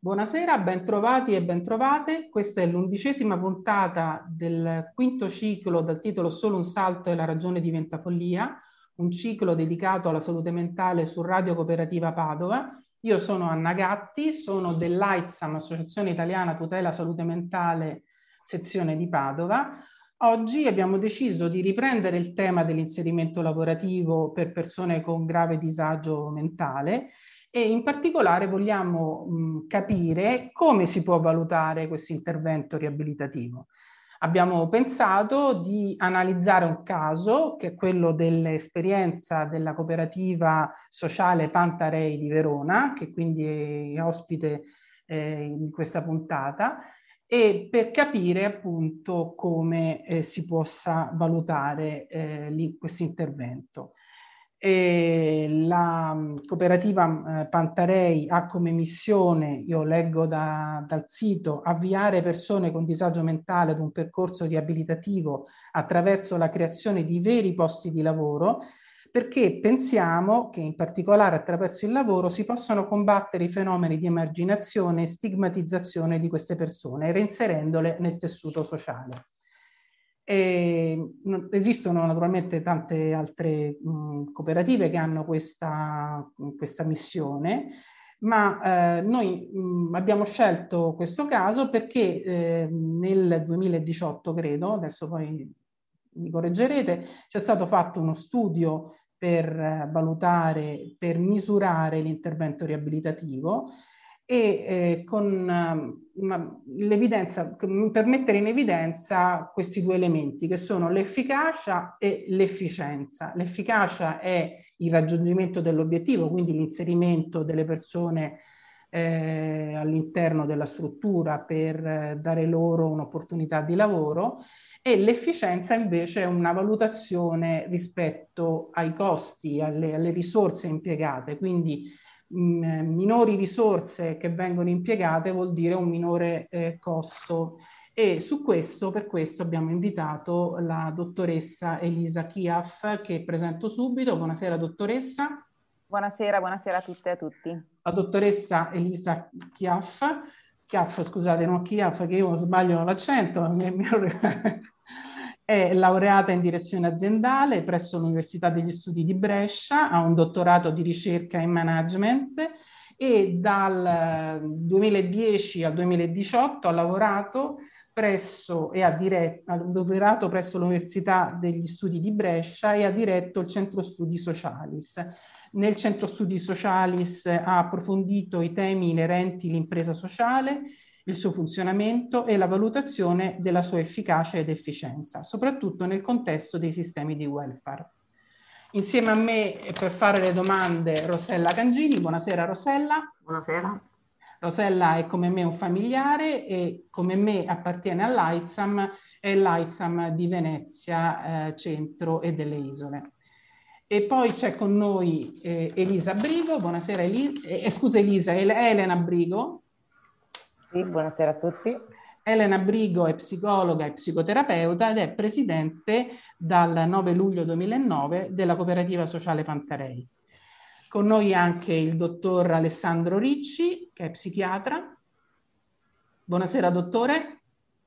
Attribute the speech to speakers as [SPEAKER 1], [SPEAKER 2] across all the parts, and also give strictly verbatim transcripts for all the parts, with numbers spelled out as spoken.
[SPEAKER 1] Buonasera, bentrovati e bentrovate. Questa è l'undicesima puntata del quinto ciclo dal titolo Solo un salto e la ragione diventa follia, un ciclo dedicato alla salute mentale su Radio Cooperativa Padova. Io sono Anna Gatti, sono dell'AITSAM, Associazione Italiana Tutela Salute Mentale, sezione di Padova. Oggi abbiamo deciso di riprendere il tema dell'inserimento lavorativo per persone con grave disagio mentale e in particolare vogliamo mh, capire come si può valutare questo intervento riabilitativo. Abbiamo pensato di analizzare un caso, che è quello dell'esperienza della cooperativa sociale Pantarei di Verona, che quindi è ospite eh, in questa puntata, e per capire appunto come eh, si possa valutare eh, questo intervento. E la cooperativa eh, Pantarei ha come missione, io leggo da, dal sito, avviare persone con disagio mentale ad un percorso riabilitativo attraverso la creazione di veri posti di lavoro, perché pensiamo che in particolare attraverso il lavoro si possano combattere i fenomeni di emarginazione e stigmatizzazione di queste persone, reinserendole nel tessuto sociale. E esistono naturalmente tante altre mh, cooperative che hanno questa, questa missione, ma eh, noi mh, abbiamo scelto questo caso perché eh, nel duemiladiciotto, credo, adesso poi mi correggerete, c'è stato fatto uno studio per eh, valutare, per misurare l'intervento riabilitativo e eh, con uh, l'evidenza, per mettere in evidenza questi due elementi che sono l'efficacia e l'efficienza. L'efficacia è il raggiungimento dell'obiettivo, quindi l'inserimento delle persone eh, all'interno della struttura per eh, dare loro un'opportunità di lavoro, e l'efficienza invece è una valutazione rispetto ai costi, alle, alle risorse impiegate, quindi minori risorse che vengono impiegate vuol dire un minore eh, costo, e su questo, per questo abbiamo invitato la dottoressa Elisa Chiaff, che presento subito. Buonasera dottoressa.
[SPEAKER 2] Buonasera, buonasera a tutte e a tutti.
[SPEAKER 1] La dottoressa Elisa Chiaff, Chiaff scusate, non Chiaff, che io sbaglio l'accento, è laureata in direzione aziendale presso l'Università degli Studi di Brescia, ha un dottorato di ricerca in management e dal duemiladieci al duemiladiciotto ha lavorato presso e ha diretto, ha lavorato presso l'Università degli Studi di Brescia e ha diretto il Centro Studi Socialis. Nel Centro Studi Socialis ha approfondito i temi inerenti all'impresa sociale, il suo funzionamento e la valutazione della sua efficacia ed efficienza, soprattutto nel contesto dei sistemi di welfare. Insieme a me per fare le domande Rosella Cangini. Buonasera Rosella.
[SPEAKER 3] Buonasera.
[SPEAKER 1] Rosella è come me un familiare e come me appartiene all'AITSAM, è l'AITSAM di Venezia, eh, Centro e delle Isole. E poi c'è con noi eh, Elisa Brigo. Buonasera Elisa, eh, scusa Elisa, Elena Brigo.
[SPEAKER 4] Sì, buonasera a tutti.
[SPEAKER 1] Elena Brigo è psicologa e psicoterapeuta ed è presidente dal nove luglio duemilanove della cooperativa sociale Pantarei. Con noi anche il dottor Alessandro Ricci, che è psichiatra. Buonasera dottore.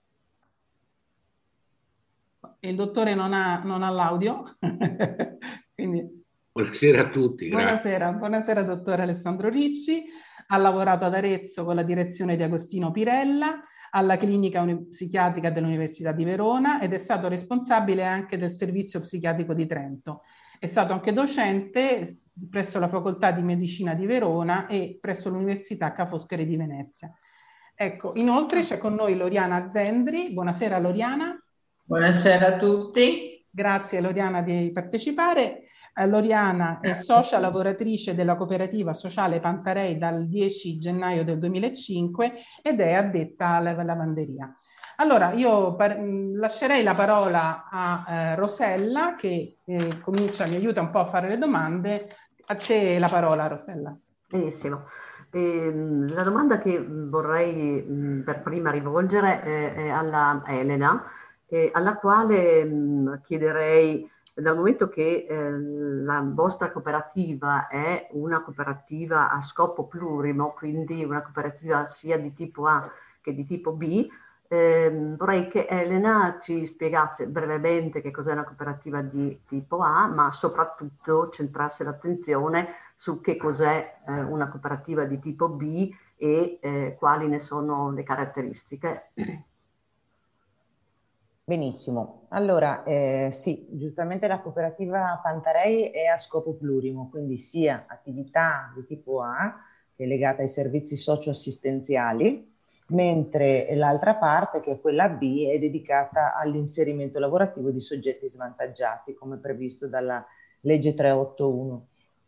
[SPEAKER 1] Il dottore non ha, non ha l'audio. Quindi...
[SPEAKER 5] Buonasera a tutti.
[SPEAKER 1] Buonasera, buonasera dottore Alessandro Ricci. Ha lavorato ad Arezzo con la direzione di Agostino Pirella, alla clinica psichiatrica dell'Università di Verona ed è stato responsabile anche del servizio psichiatrico di Trento. È stato anche docente presso la Facoltà di Medicina di Verona e presso l'Università Ca' Foscari di Venezia. Ecco, inoltre c'è con noi Loriana Zendri. Buonasera Loriana.
[SPEAKER 6] Buonasera a tutti.
[SPEAKER 1] Grazie Loriana di partecipare. Loriana è socia lavoratrice della cooperativa sociale Pantarei dal dieci gennaio del duemilacinque ed è addetta alla lavanderia. Allora io par- lascerei la parola a eh, Rosella che eh, comincia, mi aiuta un po' a fare le domande. A te la parola Rosella.
[SPEAKER 3] Benissimo. Eh, la domanda che vorrei mh, per prima rivolgere è, è alla Elena, eh, alla quale mh, chiederei dal momento che eh, la vostra cooperativa è una cooperativa a scopo plurimo, quindi una cooperativa sia di tipo A che di tipo B, eh, vorrei che Elena ci spiegasse brevemente che cos'è una cooperativa di tipo A, ma soprattutto centrasse l'attenzione su che cos'è eh, una cooperativa di tipo B e eh, quali ne sono le caratteristiche.
[SPEAKER 4] Benissimo, allora eh, sì, giustamente la cooperativa Pantarei è a scopo plurimo, quindi sia attività di tipo A, che è legata ai servizi socio-assistenziali, mentre l'altra parte, che è quella B, è dedicata all'inserimento lavorativo di soggetti svantaggiati, come previsto dalla legge trecentoottantuno.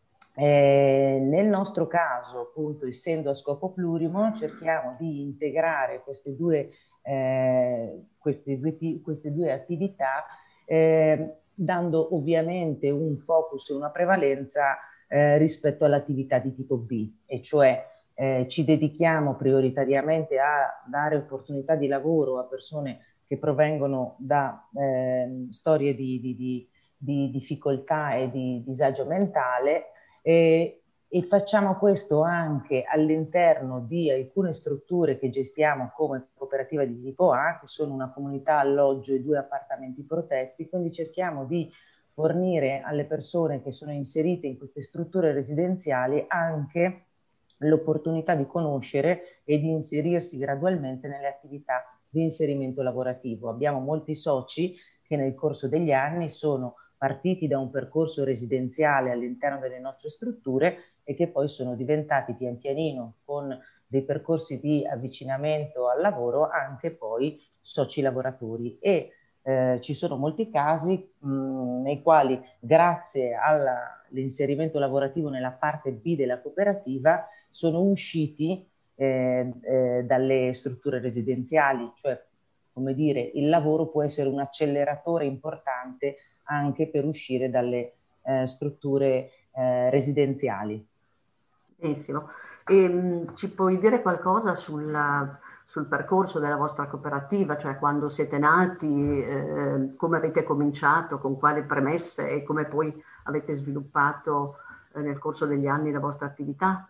[SPEAKER 4] Eh, nel nostro caso, appunto, essendo a scopo plurimo, cerchiamo di integrare queste due, eh, queste due, queste due attività, eh, dando ovviamente un focus e una prevalenza eh, rispetto all'attività di tipo B, e cioè eh, ci dedichiamo prioritariamente a dare opportunità di lavoro a persone che provengono da eh, storie di, di, di, di difficoltà e di disagio mentale. E, e facciamo questo anche all'interno di alcune strutture che gestiamo come cooperativa di tipo A, che sono una comunità alloggio e due appartamenti protetti, quindi cerchiamo di fornire alle persone che sono inserite in queste strutture residenziali anche l'opportunità di conoscere e di inserirsi gradualmente nelle attività di inserimento lavorativo. Abbiamo molti soci che nel corso degli anni sono partiti da un percorso residenziale all'interno delle nostre strutture e che poi sono diventati pian pianino, con dei percorsi di avvicinamento al lavoro, anche poi soci lavoratori. E eh, ci sono molti casi mh, nei quali, grazie all'inserimento lavorativo nella parte B della cooperativa, sono usciti eh, eh, dalle strutture residenziali, cioè, come dire, il lavoro può essere un acceleratore importante anche per uscire dalle eh, strutture eh, residenziali.
[SPEAKER 3] Benissimo. E, mh, ci puoi dire qualcosa sulla, sul percorso della vostra cooperativa, cioè quando siete nati, eh, come avete cominciato, con quali premesse e come poi avete sviluppato eh, nel corso degli anni la vostra attività?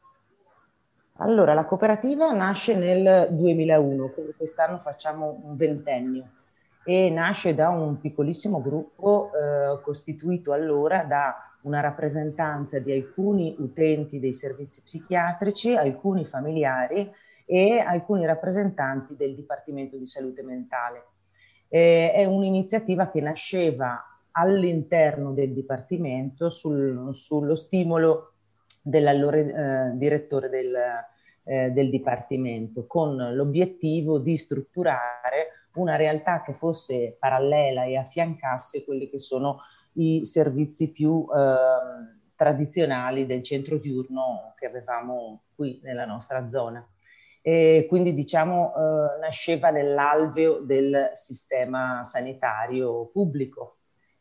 [SPEAKER 4] Allora, la cooperativa nasce nel duemilauno, quindi quest'anno facciamo un ventennio, e nasce da un piccolissimo gruppo eh, costituito allora da una rappresentanza di alcuni utenti dei servizi psichiatrici, alcuni familiari e alcuni rappresentanti del Dipartimento di Salute Mentale. Eh, è un'iniziativa che nasceva all'interno del Dipartimento sul, sullo stimolo dell'allora eh, direttore del, eh, del Dipartimento, con l'obiettivo di strutturare una realtà che fosse parallela e affiancasse quelli che sono i servizi più eh, tradizionali del centro diurno che avevamo qui nella nostra zona. E quindi, diciamo, eh, nasceva nell'alveo del sistema sanitario pubblico.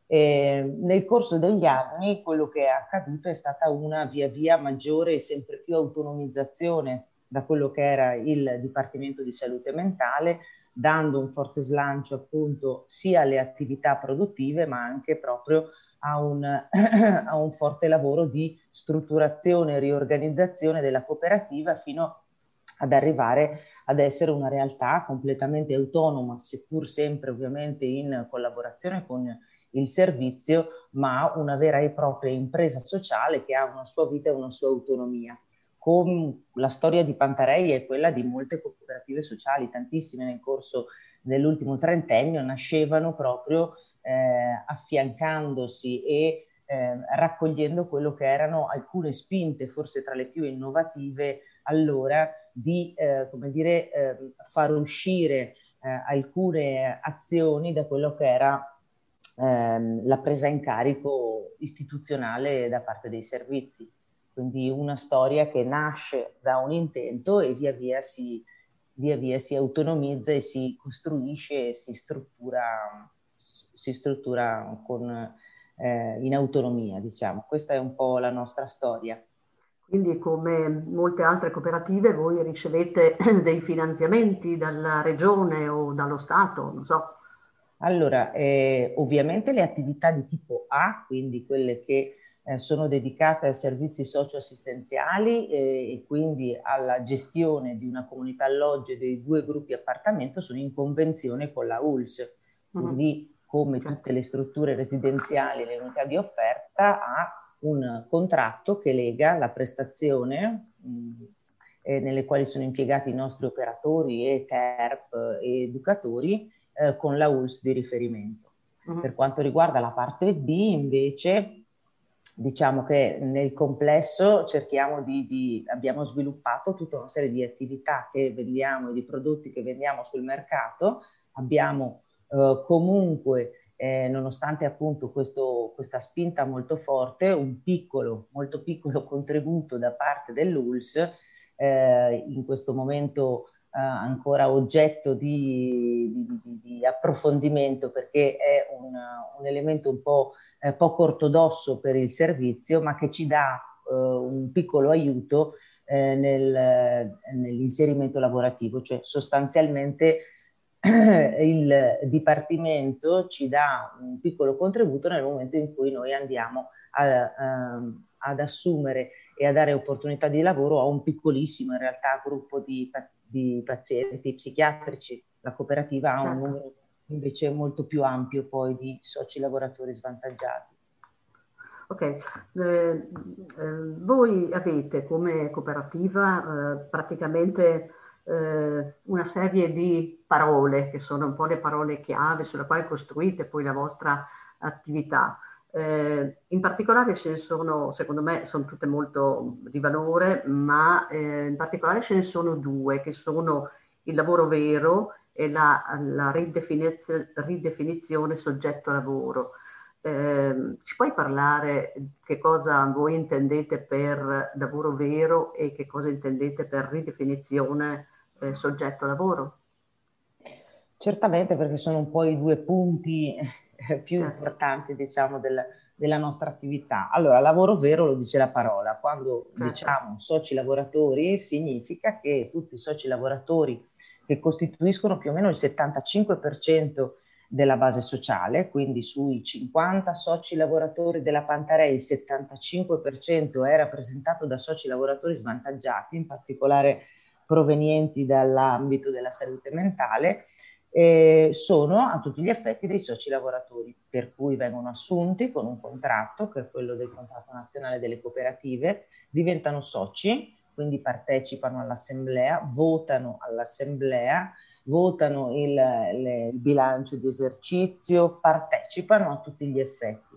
[SPEAKER 4] E nel corso degli anni quello che è accaduto è stata una via via maggiore e sempre più autonomizzazione da quello che era il Dipartimento di Salute Mentale, dando un forte slancio appunto sia alle attività produttive ma anche proprio a un, a un forte lavoro di strutturazione e riorganizzazione della cooperativa, fino ad arrivare ad essere una realtà completamente autonoma, seppur sempre ovviamente in collaborazione con il servizio, ma una vera e propria impresa sociale che ha una sua vita e una sua autonomia. Con la storia di Pantarei è quella di molte cooperative sociali, tantissime nel corso dell'ultimo trentennio nascevano proprio eh, affiancandosi e eh, raccogliendo quello che erano alcune spinte, forse tra le più innovative allora, di eh, come dire, eh, far uscire eh, alcune azioni da quello che era ehm, la presa in carico istituzionale da parte dei servizi. Quindi una storia che nasce da un intento e via via si, via via si autonomizza e si costruisce e si struttura, si struttura con, eh, in autonomia, diciamo. Questa è un po' la nostra storia.
[SPEAKER 3] Quindi, come molte altre cooperative, voi ricevete dei finanziamenti dalla regione o dallo Stato, non so.
[SPEAKER 4] Allora, eh, ovviamente le attività di tipo A, quindi quelle che eh, sono dedicate a servizi socioassistenziali eh, e quindi alla gestione di una comunità alloggio e dei due gruppi appartamento, sono in convenzione con la U L S. Quindi, come tutte le strutture residenziali, le unità di offerta, ha un contratto che lega la prestazione mh, eh, nelle quali sono impiegati i nostri operatori e T E R P e educatori eh, con la U L S di riferimento. Uh-huh. Per quanto riguarda la parte B, invece, diciamo che nel complesso cerchiamo di, di abbiamo sviluppato tutta una serie di attività che vendiamo e di prodotti che vendiamo sul mercato. Abbiamo eh, comunque Eh, nonostante appunto questo, questa spinta molto forte, un piccolo, molto piccolo contributo da parte dell'U L S, eh, in questo momento eh, ancora oggetto di, di, di, di approfondimento, perché è un, un elemento un po' eh, poco ortodosso per il servizio, ma che ci dà eh, un piccolo aiuto eh, nel, nell'inserimento lavorativo, cioè sostanzialmente il Dipartimento ci dà un piccolo contributo nel momento in cui noi andiamo a, a, ad assumere e a dare opportunità di lavoro a un piccolissimo, in realtà, gruppo di, di pazienti psichiatrici. La cooperativa ha un numero invece molto più ampio poi di soci lavoratori svantaggiati.
[SPEAKER 3] Ok, eh, eh, voi avete come cooperativa eh, praticamente eh, una serie di parole che sono un po' le parole chiave sulle quali costruite poi la vostra attività. Eh, in particolare ce ne sono, secondo me, sono tutte molto di valore, ma eh, in particolare ce ne sono due che sono il lavoro vero e la, la ridefinizione, ridefinizione soggetto lavoro. Eh, ci puoi parlare che cosa voi intendete per lavoro vero e che cosa intendete per ridefinizione eh, soggetto lavoro?
[SPEAKER 4] Certamente, perché sono un po' i due punti eh, più importanti, diciamo, del, della nostra attività. Allora, lavoro vero lo dice la parola. Quando certo. diciamo soci lavoratori, significa che tutti i soci lavoratori che costituiscono più o meno il settantacinque per cento della base sociale, quindi sui cinquanta soci lavoratori della Pantarei il settantacinque per cento è rappresentato da soci lavoratori svantaggiati, in particolare provenienti dall'ambito della salute mentale, eh, sono a tutti gli effetti dei soci lavoratori, per cui vengono assunti con un contratto, che è quello del contratto nazionale delle cooperative, diventano soci, quindi partecipano all'assemblea, votano all'assemblea, votano il, le, il bilancio di esercizio, partecipano a tutti gli effetti.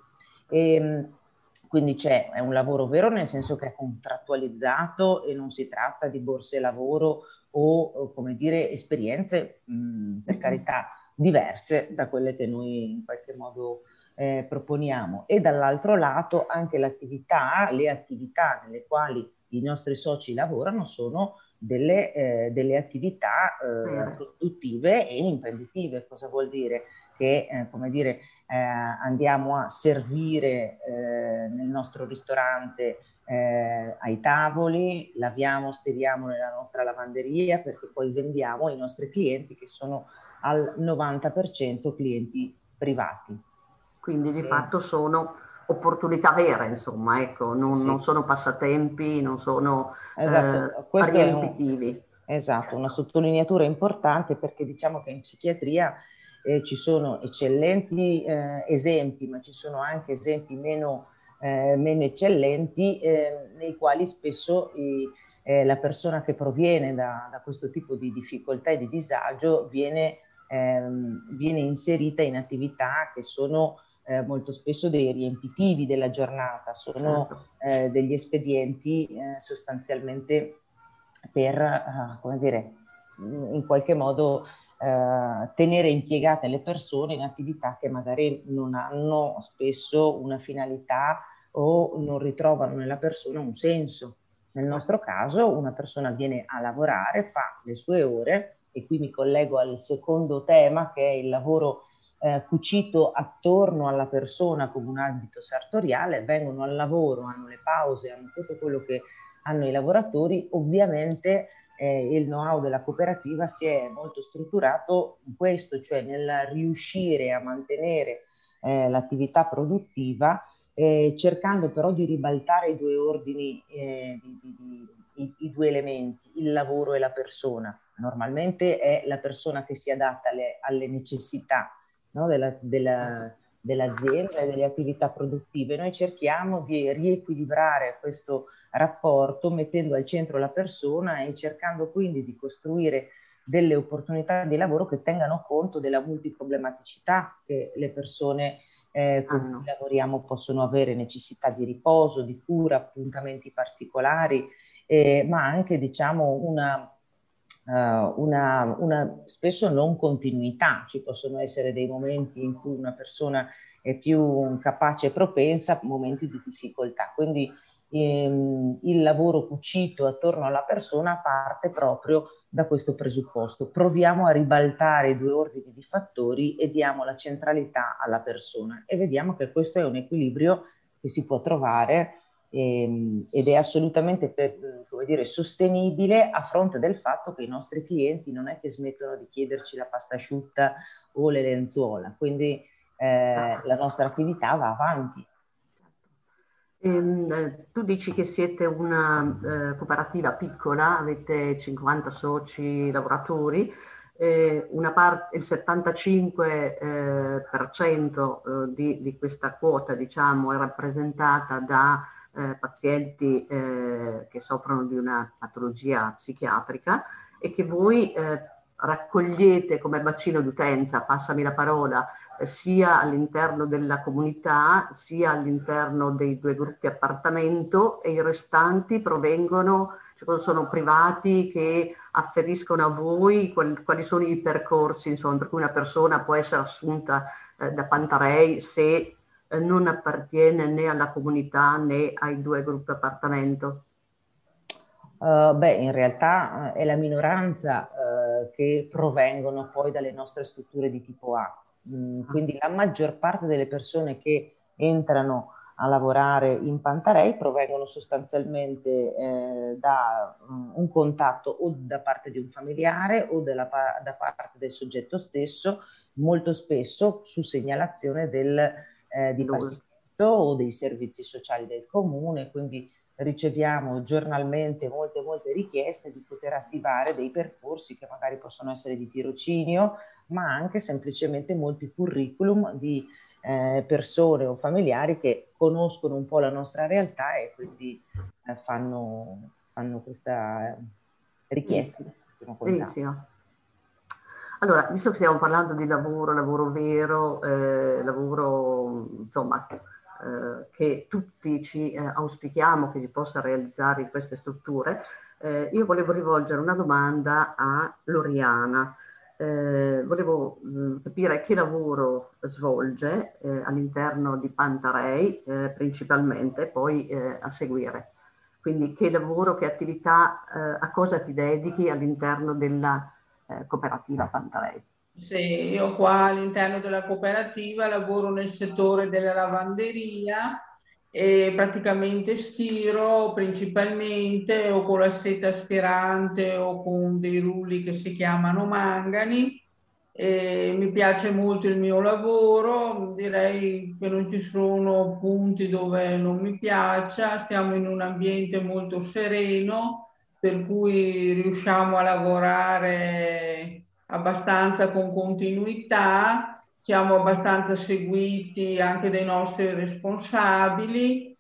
[SPEAKER 4] E, quindi c'è è un lavoro vero, nel senso che è contrattualizzato e non si tratta di borse lavoro o, come dire, esperienze, mh, per carità, diverse da quelle che noi in qualche modo eh, proponiamo. E dall'altro lato anche l'attività, le attività nelle quali i nostri soci lavorano sono delle, eh, delle attività eh, produttive e imprenditive. Cosa vuol dire? Che, eh, come dire, eh, andiamo a servire eh, nel nostro ristorante eh, ai tavoli, laviamo, stiriamo nella nostra lavanderia, perché poi vendiamo ai nostri clienti, che sono al novanta per cento clienti privati.
[SPEAKER 3] Quindi di eh. fatto sono opportunità vere, insomma, ecco, non, sì. non sono passatempi, non sono
[SPEAKER 4] esatto.
[SPEAKER 3] eh, riempitivi.
[SPEAKER 4] Un, esatto, una sottolineatura importante, perché diciamo che in psichiatria eh, ci sono eccellenti eh, esempi, ma ci sono anche esempi meno, eh, meno eccellenti, eh, nei quali spesso i, eh, la persona che proviene da, da questo tipo di difficoltà e di disagio viene, ehm, viene inserita in attività che sono Eh, molto spesso dei riempitivi della giornata, sono eh, degli espedienti eh, sostanzialmente per, eh, come dire, in qualche modo eh, tenere impiegate le persone in attività che magari non hanno spesso una finalità o non ritrovano nella persona un senso. Nel nostro caso una persona viene a lavorare, fa le sue ore, e qui mi collego al secondo tema, che è il lavoro Eh, cucito attorno alla persona come un abito sartoriale. Vengono al lavoro, hanno le pause, hanno tutto quello che hanno i lavoratori, ovviamente eh, il know-how della cooperativa si è molto strutturato in questo, cioè nel riuscire a mantenere eh, l'attività produttiva, eh, cercando però di ribaltare i due ordini, eh, di, di, di, i, i due elementi, il lavoro e la persona. Normalmente è la persona che si adatta alle, alle necessità, no, della, della, dell'azienda e delle attività produttive. Noi cerchiamo di riequilibrare questo rapporto mettendo al centro la persona e cercando quindi di costruire delle opportunità di lavoro che tengano conto della multiproblematicità che le persone eh, con cui lavoriamo possono avere, necessità di riposo, di cura, appuntamenti particolari, eh, ma anche diciamo una Uh, una, una spesso non continuità. Ci possono essere dei momenti in cui una persona è più capace e propensa, momenti di difficoltà. Quindi ehm, il lavoro cucito attorno alla persona parte proprio da questo presupposto. Proviamo a ribaltare i due ordini di fattori e diamo la centralità alla persona e vediamo che questo è un equilibrio che si può trovare ed è assolutamente per, come dire, sostenibile a fronte del fatto che i nostri clienti non è che smettono di chiederci la pasta asciutta o le lenzuola, quindi eh, la nostra attività va avanti.
[SPEAKER 3] Ehm, tu dici che siete una eh, cooperativa piccola, avete cinquanta soci lavoratori, eh, una parte, il settantacinque per cento eh, di, di questa quota, diciamo, è rappresentata da Eh, pazienti eh, che soffrono di una patologia psichiatrica e che voi eh, raccogliete come bacino d'utenza, passami la parola, eh, sia all'interno della comunità sia all'interno dei due gruppi appartamento, e i restanti provengono, cioè, sono privati che afferiscono a voi, quali, quali sono i percorsi, insomma, per cui una persona può essere assunta eh, da Pantarei se non appartiene né alla comunità né ai due gruppi appartamento?
[SPEAKER 4] Uh, beh, in realtà uh, è la minoranza uh, che provengono poi dalle nostre strutture di tipo A. Mm, quindi la maggior parte delle persone che entrano a lavorare in Pantarei provengono sostanzialmente eh, da um, un contatto o da parte di un familiare o della, da parte del soggetto stesso, molto spesso su segnalazione del Eh, di pagamento o dei servizi sociali del comune, quindi riceviamo giornalmente molte molte richieste di poter attivare dei percorsi che magari possono essere di tirocinio, ma anche semplicemente molti curriculum di eh, persone o familiari che conoscono un po' la nostra realtà e quindi eh, fanno, fanno questa richiesta.
[SPEAKER 3] Benissimo. Allora, visto che stiamo parlando di lavoro, lavoro vero, eh, lavoro insomma eh, che tutti ci eh, auspichiamo che si possa realizzare in queste strutture, eh, io volevo rivolgere una domanda a Loriana. Eh, volevo mh, capire che lavoro svolge eh, all'interno di Pantarei eh, principalmente, poi eh, a seguire. Quindi che lavoro, che attività, eh, a cosa ti dedichi all'interno della Eh, cooperativa Pantarei?
[SPEAKER 6] Sì, io qua all'interno della cooperativa lavoro nel settore della lavanderia e praticamente stiro principalmente o con la seta aspirante o con dei rulli che si chiamano mangani. E mi piace molto il mio lavoro, direi che non ci sono punti dove non mi piaccia, stiamo in un ambiente molto sereno, per cui riusciamo a lavorare abbastanza con continuità, siamo abbastanza seguiti anche dai nostri responsabili.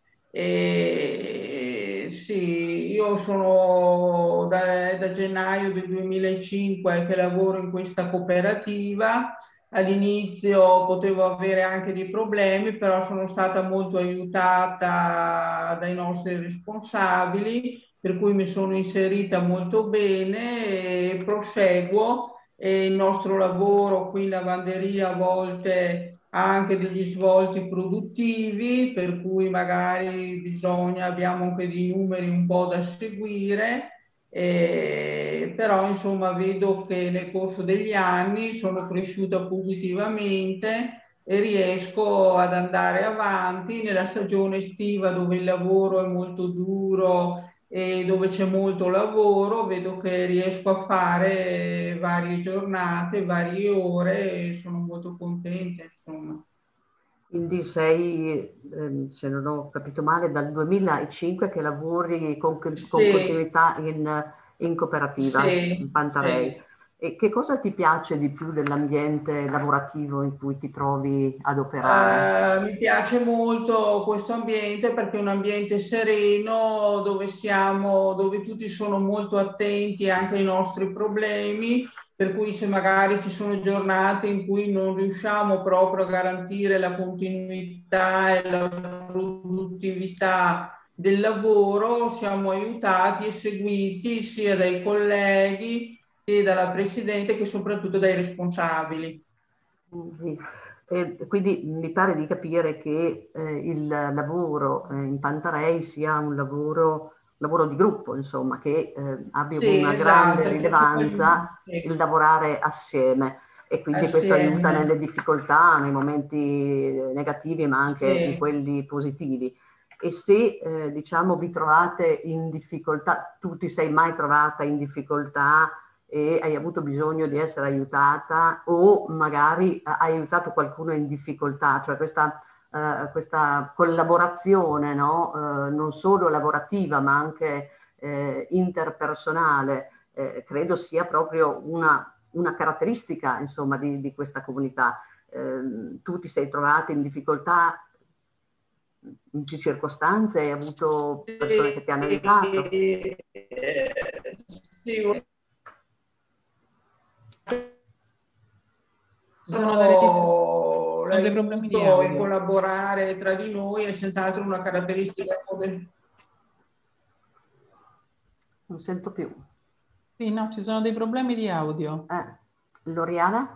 [SPEAKER 6] E sì, io sono da, da gennaio del duemilacinque che lavoro in questa cooperativa. All'inizio potevo avere anche dei problemi, però sono stata molto aiutata dai nostri responsabili, per cui mi sono inserita molto bene e proseguo. E il nostro lavoro qui in lavanderia a volte ha anche degli svolti produttivi, per cui magari bisogna, abbiamo anche dei numeri un po' da seguire, eh, però insomma vedo che nel corso degli anni sono cresciuta positivamente e riesco ad andare avanti. Nella stagione estiva, dove il lavoro è molto duro e dove c'è molto lavoro, vedo che riesco a fare varie giornate, varie ore e sono molto contenta, insomma.
[SPEAKER 3] Quindi sei, ehm, se non ho capito male, dal duemilacinque che lavori con, con
[SPEAKER 6] Sì,
[SPEAKER 3] continuità in, in cooperativa, in
[SPEAKER 6] sì,
[SPEAKER 3] Pantarei.
[SPEAKER 6] sì.
[SPEAKER 3] E che cosa ti piace di più dell'ambiente lavorativo in cui ti trovi ad operare?
[SPEAKER 6] Eh, mi piace molto questo ambiente perché è un ambiente sereno dove siamo, dove tutti sono molto attenti anche ai nostri problemi, per cui se magari ci sono giornate in cui non riusciamo proprio a garantire la continuità e la produttività del lavoro, siamo aiutati e seguiti sia dai colleghi che dalla Presidente che soprattutto dai responsabili.
[SPEAKER 3] Sì. E quindi mi pare di capire che eh, il lavoro eh, in Pantarei sia un lavoro, lavoro di gruppo, insomma, che eh, abbia
[SPEAKER 6] Sì,
[SPEAKER 3] una grande
[SPEAKER 6] esatto, è proprio
[SPEAKER 3] rilevanza
[SPEAKER 6] sì,
[SPEAKER 3] il lavorare assieme e quindi questo aiuta
[SPEAKER 6] assieme.
[SPEAKER 3] nelle difficoltà, nei momenti negativi, ma anche in
[SPEAKER 6] Sì.
[SPEAKER 3] quelli positivi. E se eh, diciamo vi trovate in difficoltà, tu ti sei mai trovata in difficoltà e hai avuto bisogno di essere aiutata o magari hai aiutato qualcuno in difficoltà, cioè questa, eh, questa collaborazione, no? Eh, non solo lavorativa ma anche eh, interpersonale, eh, credo sia proprio una, una caratteristica, insomma, di, di questa comunità. Eh, tu ti sei trovata in difficoltà in più circostanze, hai avuto persone che ti hanno aiutato?
[SPEAKER 6] Sì, sì.
[SPEAKER 1] Ci sono delle
[SPEAKER 6] Sono
[SPEAKER 1] sono dei problemi di
[SPEAKER 6] l'aiuto e
[SPEAKER 1] audio.
[SPEAKER 6] collaborare tra di noi è senz'altro una caratteristica.
[SPEAKER 3] Non sento più.
[SPEAKER 1] Sì, no, ci sono dei problemi di audio.
[SPEAKER 3] Eh, Loriana?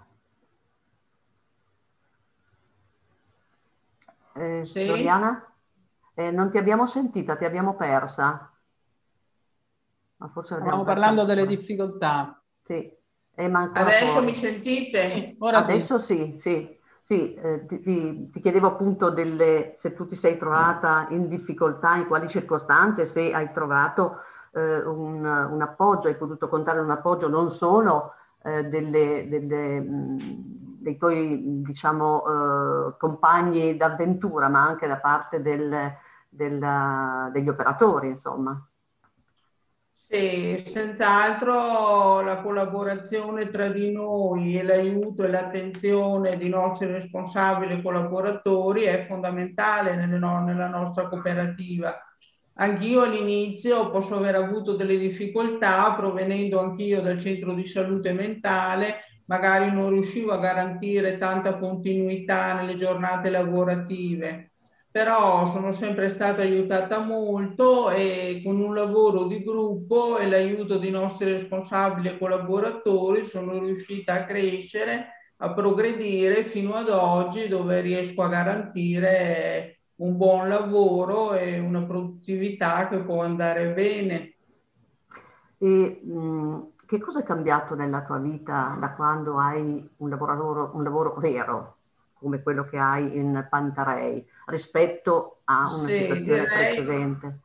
[SPEAKER 3] Eh,
[SPEAKER 6] Sì?
[SPEAKER 3] Loriana? Eh, non ti abbiamo sentita, ti abbiamo persa. Ma forse l'abbiamo
[SPEAKER 1] Stavamo
[SPEAKER 3] persa
[SPEAKER 1] parlando delle
[SPEAKER 3] ancora.
[SPEAKER 1] difficoltà.
[SPEAKER 3] Sì, eh, ma ancora
[SPEAKER 6] Adesso mi
[SPEAKER 3] fuori.
[SPEAKER 6] sentite?
[SPEAKER 1] Sì, ora sì.
[SPEAKER 3] Adesso sì, sì, sì, eh, ti, ti- ti chiedevo appunto delle, se tu ti sei trovata in difficoltà, in quali circostanze, se hai trovato eh, un, un appoggio, hai potuto contare un appoggio non solo eh, delle, delle, mh, dei tuoi, diciamo, eh, compagni d'avventura, ma anche da parte del- del- degli operatori, insomma.
[SPEAKER 6] Sì, senz'altro la collaborazione tra di noi e l'aiuto e l'attenzione dei nostri responsabili e collaboratori è fondamentale nelle no- nella nostra cooperativa. Anch'io all'inizio posso aver avuto delle difficoltà provenendo anch'io dal centro di salute mentale, magari non riuscivo a garantire tanta continuità nelle giornate lavorative, però sono sempre stata aiutata molto e con un lavoro di gruppo e l'aiuto dei nostri responsabili e collaboratori sono riuscita a crescere, a progredire fino ad oggi dove riesco a garantire un buon lavoro e una produttività che può andare bene.
[SPEAKER 3] E mh, che cosa è cambiato nella tua vita da quando hai un lavoro, un lavoro vero, come quello che hai in Pantarei, rispetto a una
[SPEAKER 6] Sì,
[SPEAKER 3] situazione
[SPEAKER 6] direi,
[SPEAKER 3] precedente?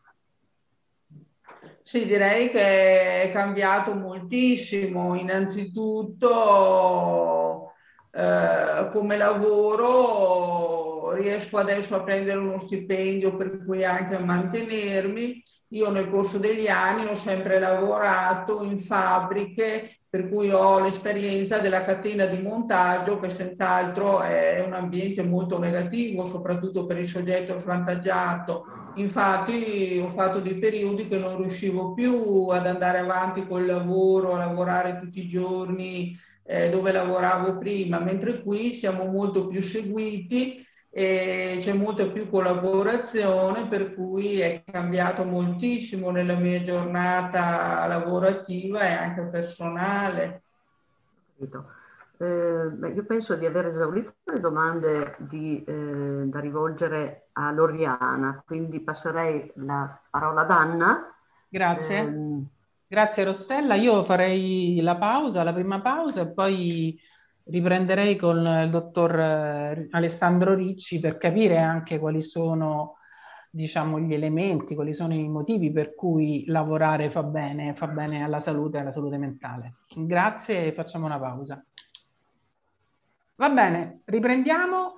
[SPEAKER 6] sì, direi che è cambiato moltissimo. Innanzitutto, eh, come lavoro riesco adesso a prendere uno stipendio per cui anche a mantenermi. Io nel corso degli anni ho sempre lavorato in fabbriche, per cui ho l'esperienza della catena di montaggio, che senz'altro è un ambiente molto negativo, soprattutto per il soggetto svantaggiato. Infatti ho fatto dei periodi che non riuscivo più ad andare avanti col lavoro, a lavorare tutti i giorni eh, dove lavoravo prima, mentre qui siamo molto più seguiti e c'è molta più collaborazione, per cui è cambiato moltissimo nella mia giornata lavorativa e anche personale.
[SPEAKER 3] Capito? Eh, beh, io penso di aver esaurito le domande di, eh, da rivolgere a Loriana, quindi passerei la parola ad Anna.
[SPEAKER 1] Grazie.
[SPEAKER 3] Ehm,
[SPEAKER 1] Grazie Rossella. Io farei la pausa, la prima pausa e poi riprenderei con il dottor eh, Alessandro Ricci per capire anche quali sono diciamo, gli elementi, quali sono i motivi per cui lavorare fa bene, fa bene alla salute e alla salute mentale. Grazie e facciamo una pausa. Va bene, riprendiamo.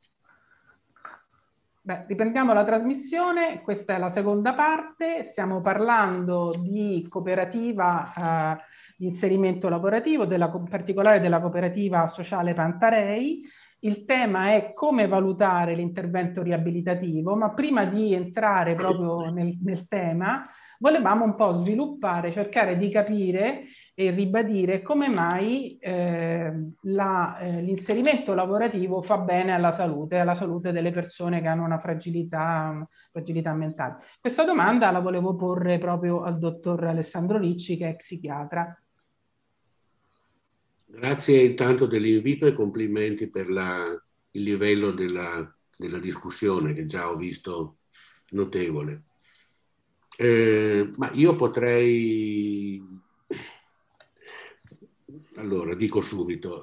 [SPEAKER 1] Beh, riprendiamo la trasmissione, questa è la seconda parte, stiamo parlando di cooperativa eh, di inserimento lavorativo, della, in particolare della cooperativa sociale Pantarei. Il tema è come valutare l'intervento riabilitativo, ma prima di entrare proprio nel, nel tema, volevamo un po' sviluppare, cercare di capire e ribadire come mai eh, la, eh, l'inserimento lavorativo fa bene alla salute, alla salute delle persone che hanno una fragilità, una fragilità mentale. Questa domanda la volevo porre proprio al dottor Alessandro Ricci, che è psichiatra.
[SPEAKER 5] Grazie intanto dell'invito e complimenti per la, il livello della, della discussione, che già ho visto notevole. Eh, ma io potrei, allora dico subito,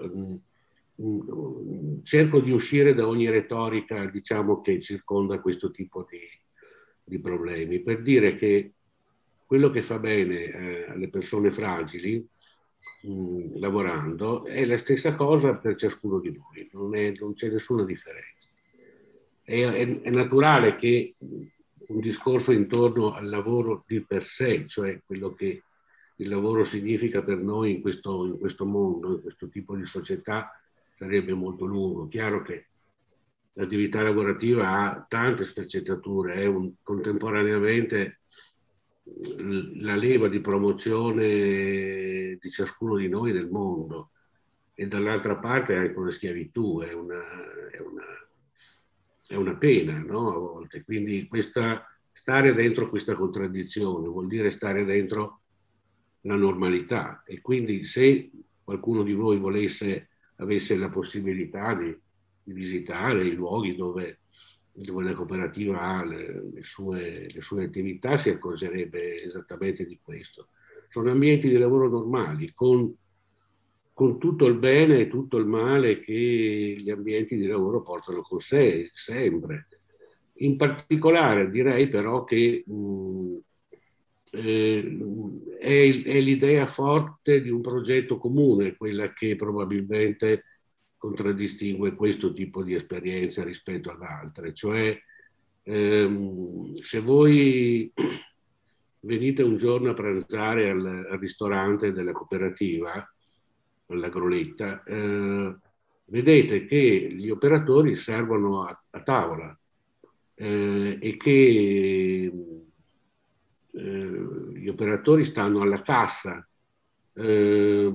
[SPEAKER 5] cerco di uscire da ogni retorica, diciamo, che circonda questo tipo di, di problemi, per dire che quello che fa bene eh, alle persone fragili Mh, lavorando è la stessa cosa per ciascuno di noi, non, è, non c'è nessuna differenza. È, è, è naturale che un discorso intorno al lavoro di per sé, cioè quello che il lavoro significa per noi in questo, in questo mondo, in questo tipo di società, sarebbe molto lungo. Chiaro che l'attività lavorativa ha tante sfaccettature, è un, contemporaneamente la leva di promozione di ciascuno di noi nel mondo, e dall'altra parte anche una schiavitù, è una, è una, è una pena, no? A volte. Quindi questa, stare dentro questa contraddizione vuol dire stare dentro la normalità, e quindi se qualcuno di voi volesse, avesse la possibilità di, di visitare i luoghi dove dove la cooperativa ha le, le, sue, le sue attività, si accorgerebbe esattamente di questo. Sono ambienti di lavoro normali, con, con tutto il bene e tutto il male che gli ambienti di lavoro portano con sé, sempre. In particolare direi però che mh, eh, è, è l'idea forte di un progetto comune, quella che probabilmente contraddistingue questo tipo di esperienza rispetto ad altre, cioè ehm, se voi venite un giorno a pranzare al, al ristorante della cooperativa, alla Groletta, eh, vedete che gli operatori servono a, a tavola eh, e che eh, gli operatori stanno alla cassa. Eh,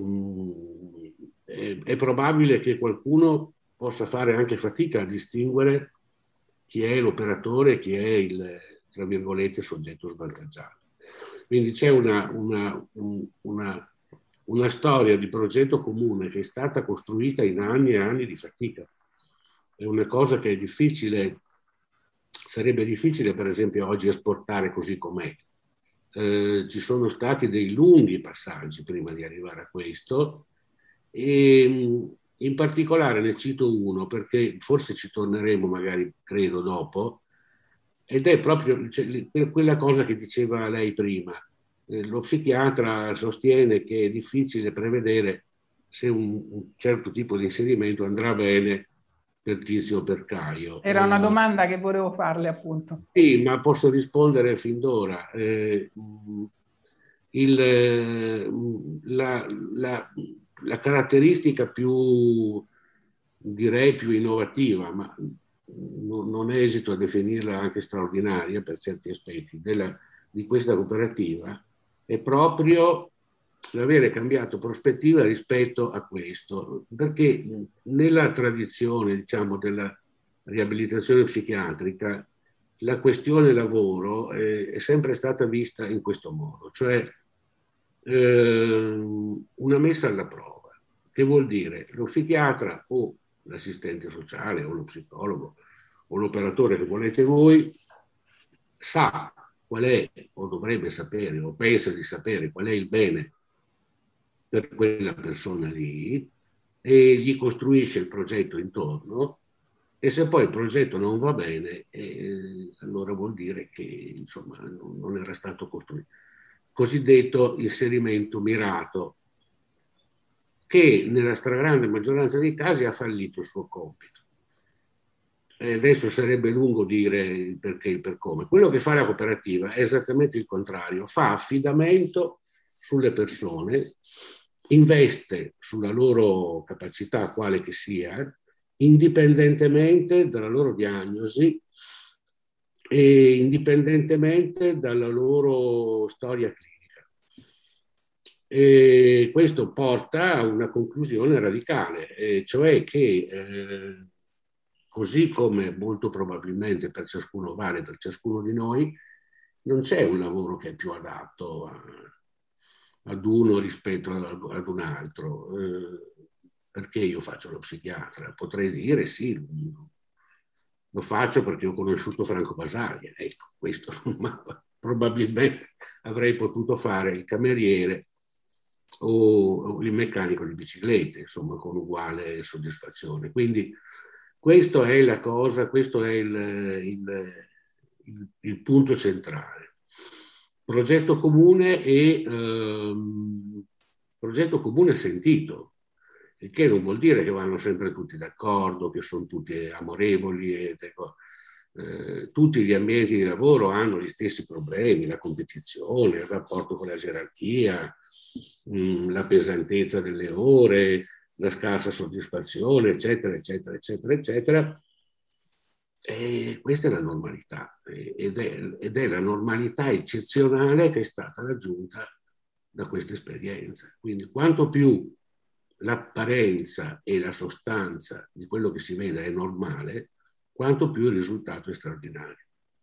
[SPEAKER 5] è probabile che qualcuno possa fare anche fatica a distinguere chi è l'operatore e chi è il, tra virgolette, soggetto svantaggiato. Quindi c'è una, una, una, una storia di progetto comune che è stata costruita in anni e anni di fatica. È una cosa che è difficile, sarebbe difficile per esempio oggi esportare così com'è. Eh, ci sono stati dei lunghi passaggi prima di arrivare a questo, e in particolare ne cito uno perché forse ci torneremo magari, credo, dopo, ed è proprio cioè, quella cosa che diceva lei prima. Eh, lo psichiatra sostiene che è difficile prevedere se un, un certo tipo di inserimento andrà bene per Tizio o per Caio.
[SPEAKER 1] Era una domanda che volevo farle, appunto.
[SPEAKER 5] Sì, ma posso rispondere fin d'ora. Eh, il, la, la La caratteristica più, direi, più innovativa, ma non, non esito a definirla anche straordinaria per certi aspetti, della, di questa cooperativa è proprio l'avere cambiato prospettiva rispetto a questo, perché nella tradizione, diciamo, della riabilitazione psichiatrica la questione lavoro è, è sempre stata vista in questo modo, cioè una messa alla prova, che vuol dire lo psichiatra o l'assistente sociale o lo psicologo o l'operatore che volete voi sa qual è, o dovrebbe sapere, o pensa di sapere qual è il bene per quella persona lì, e gli costruisce il progetto intorno, E se poi il progetto non va bene, eh, allora vuol dire che insomma non, non era stato costruito. Cosiddetto inserimento mirato, che nella stragrande maggioranza dei casi ha fallito il suo compito. E adesso sarebbe lungo dire il perché e il per come. Quello che fa la cooperativa è esattamente il contrario, fa affidamento sulle persone, investe sulla loro capacità, quale che sia, indipendentemente dalla loro diagnosi e indipendentemente dalla loro storia clinica. E questo porta a una conclusione radicale, e cioè che eh, così come molto probabilmente per ciascuno vale, per ciascuno di noi, non c'è un lavoro che è più adatto a, ad uno rispetto a, ad un altro. Eh, perché io faccio lo psichiatra? Potrei dire sì, lo faccio perché ho conosciuto Franco Basaglia, ecco, questo, ma probabilmente avrei potuto fare il cameriere o il meccanico di biciclette, insomma, con uguale soddisfazione. Quindi questo è la cosa, questo è il, il, il, il punto centrale. Progetto comune e ehm, progetto comune sentito, il che non vuol dire che vanno sempre tutti d'accordo, che sono tutti amorevoli. E, eh, tutti gli ambienti di lavoro hanno gli stessi problemi, la competizione, il rapporto con la gerarchia, mh, la pesantezza delle ore, la scarsa soddisfazione, eccetera, eccetera, eccetera, eccetera. E questa è la normalità, ed è, ed è la normalità eccezionale che è stata raggiunta da questa esperienza. Quindi quanto più l'apparenza e la sostanza di quello che si vede è normale, quanto più il risultato è straordinario.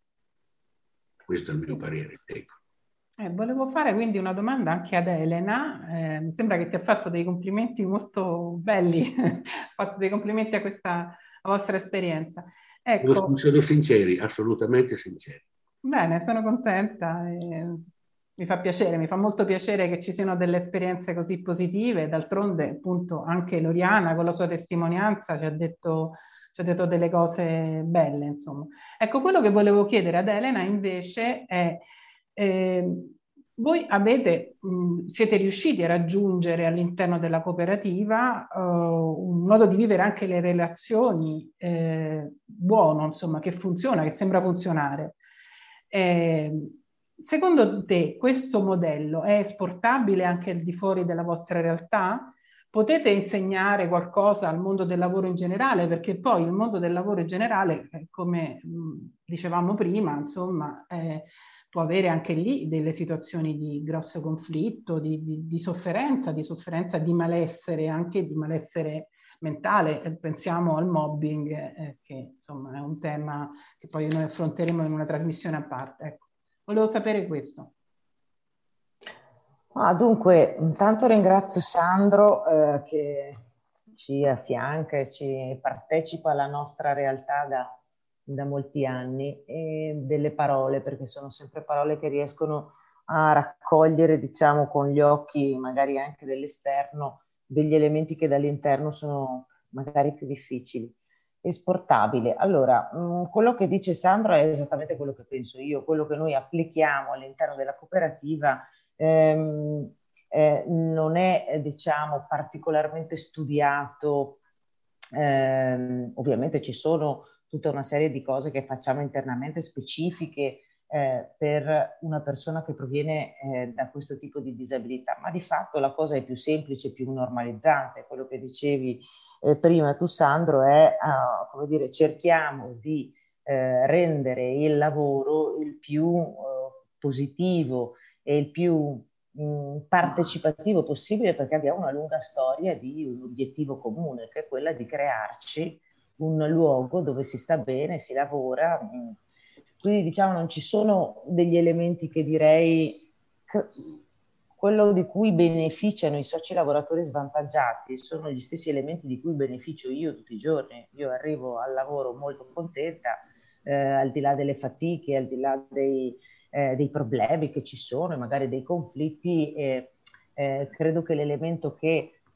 [SPEAKER 5] Questo è il mio parere. Ecco.
[SPEAKER 1] Eh, volevo fare quindi una domanda anche ad Elena. Eh, mi sembra che ti ha fatto dei complimenti molto belli, ha fatto dei complimenti a questa a vostra esperienza. Ecco,
[SPEAKER 5] sono sinceri, assolutamente sinceri.
[SPEAKER 1] Bene, sono contenta. E mi fa piacere, mi fa molto piacere che ci siano delle esperienze così positive. D'altronde, appunto, anche Loriana con la sua testimonianza ci ha detto, ci ha detto delle cose belle, insomma. Ecco, quello che volevo chiedere ad Elena invece è eh, voi avete, mh, siete riusciti a raggiungere all'interno della cooperativa uh, un modo di vivere anche le relazioni eh, buono, insomma, che funziona, che sembra funzionare. Eh, secondo te questo modello è esportabile anche al di fuori della vostra realtà? Potete insegnare qualcosa al mondo del lavoro in generale? Perché poi il mondo del lavoro in generale, come mh, dicevamo prima, insomma, eh, può avere anche lì delle situazioni di grosso conflitto, di, di, di sofferenza, di sofferenza, di malessere, anche di malessere mentale. Pensiamo al mobbing, eh, che insomma è un tema che poi noi affronteremo in una trasmissione a parte. Ecco, volevo sapere questo.
[SPEAKER 4] Ah, dunque, intanto ringrazio Sandro eh, che ci affianca e ci partecipa alla nostra realtà da da molti anni, e delle parole, perché sono sempre parole che riescono a raccogliere, diciamo, con gli occhi magari anche dell'esterno, degli elementi che dall'interno sono magari più difficili. Esportabile. Allora, mh, quello che dice Sandro è esattamente quello che penso io, quello che noi applichiamo all'interno della cooperativa ehm, eh, non è, diciamo, particolarmente studiato. Eh, ovviamente ci sono tutta una serie di cose che facciamo internamente specifiche eh, per una persona che proviene eh, da questo tipo di disabilità, ma di fatto la cosa è più semplice, più normalizzante. Quello che dicevi eh, prima tu, Sandro, è uh, come dire, cerchiamo di eh, rendere il lavoro il più uh, positivo e il più mh, partecipativo possibile, perché abbiamo una lunga storia di un obiettivo comune, che è quella di crearci un luogo dove si sta bene, si lavora. Quindi diciamo non ci sono degli elementi che direi che quello di cui beneficiano i soci lavoratori svantaggiati sono gli stessi elementi di cui beneficio io tutti i giorni. Io arrivo al lavoro molto contenta, eh, al di là delle fatiche, al di là dei, eh, dei problemi che ci sono e magari dei conflitti, eh, eh, credo che l'elemento che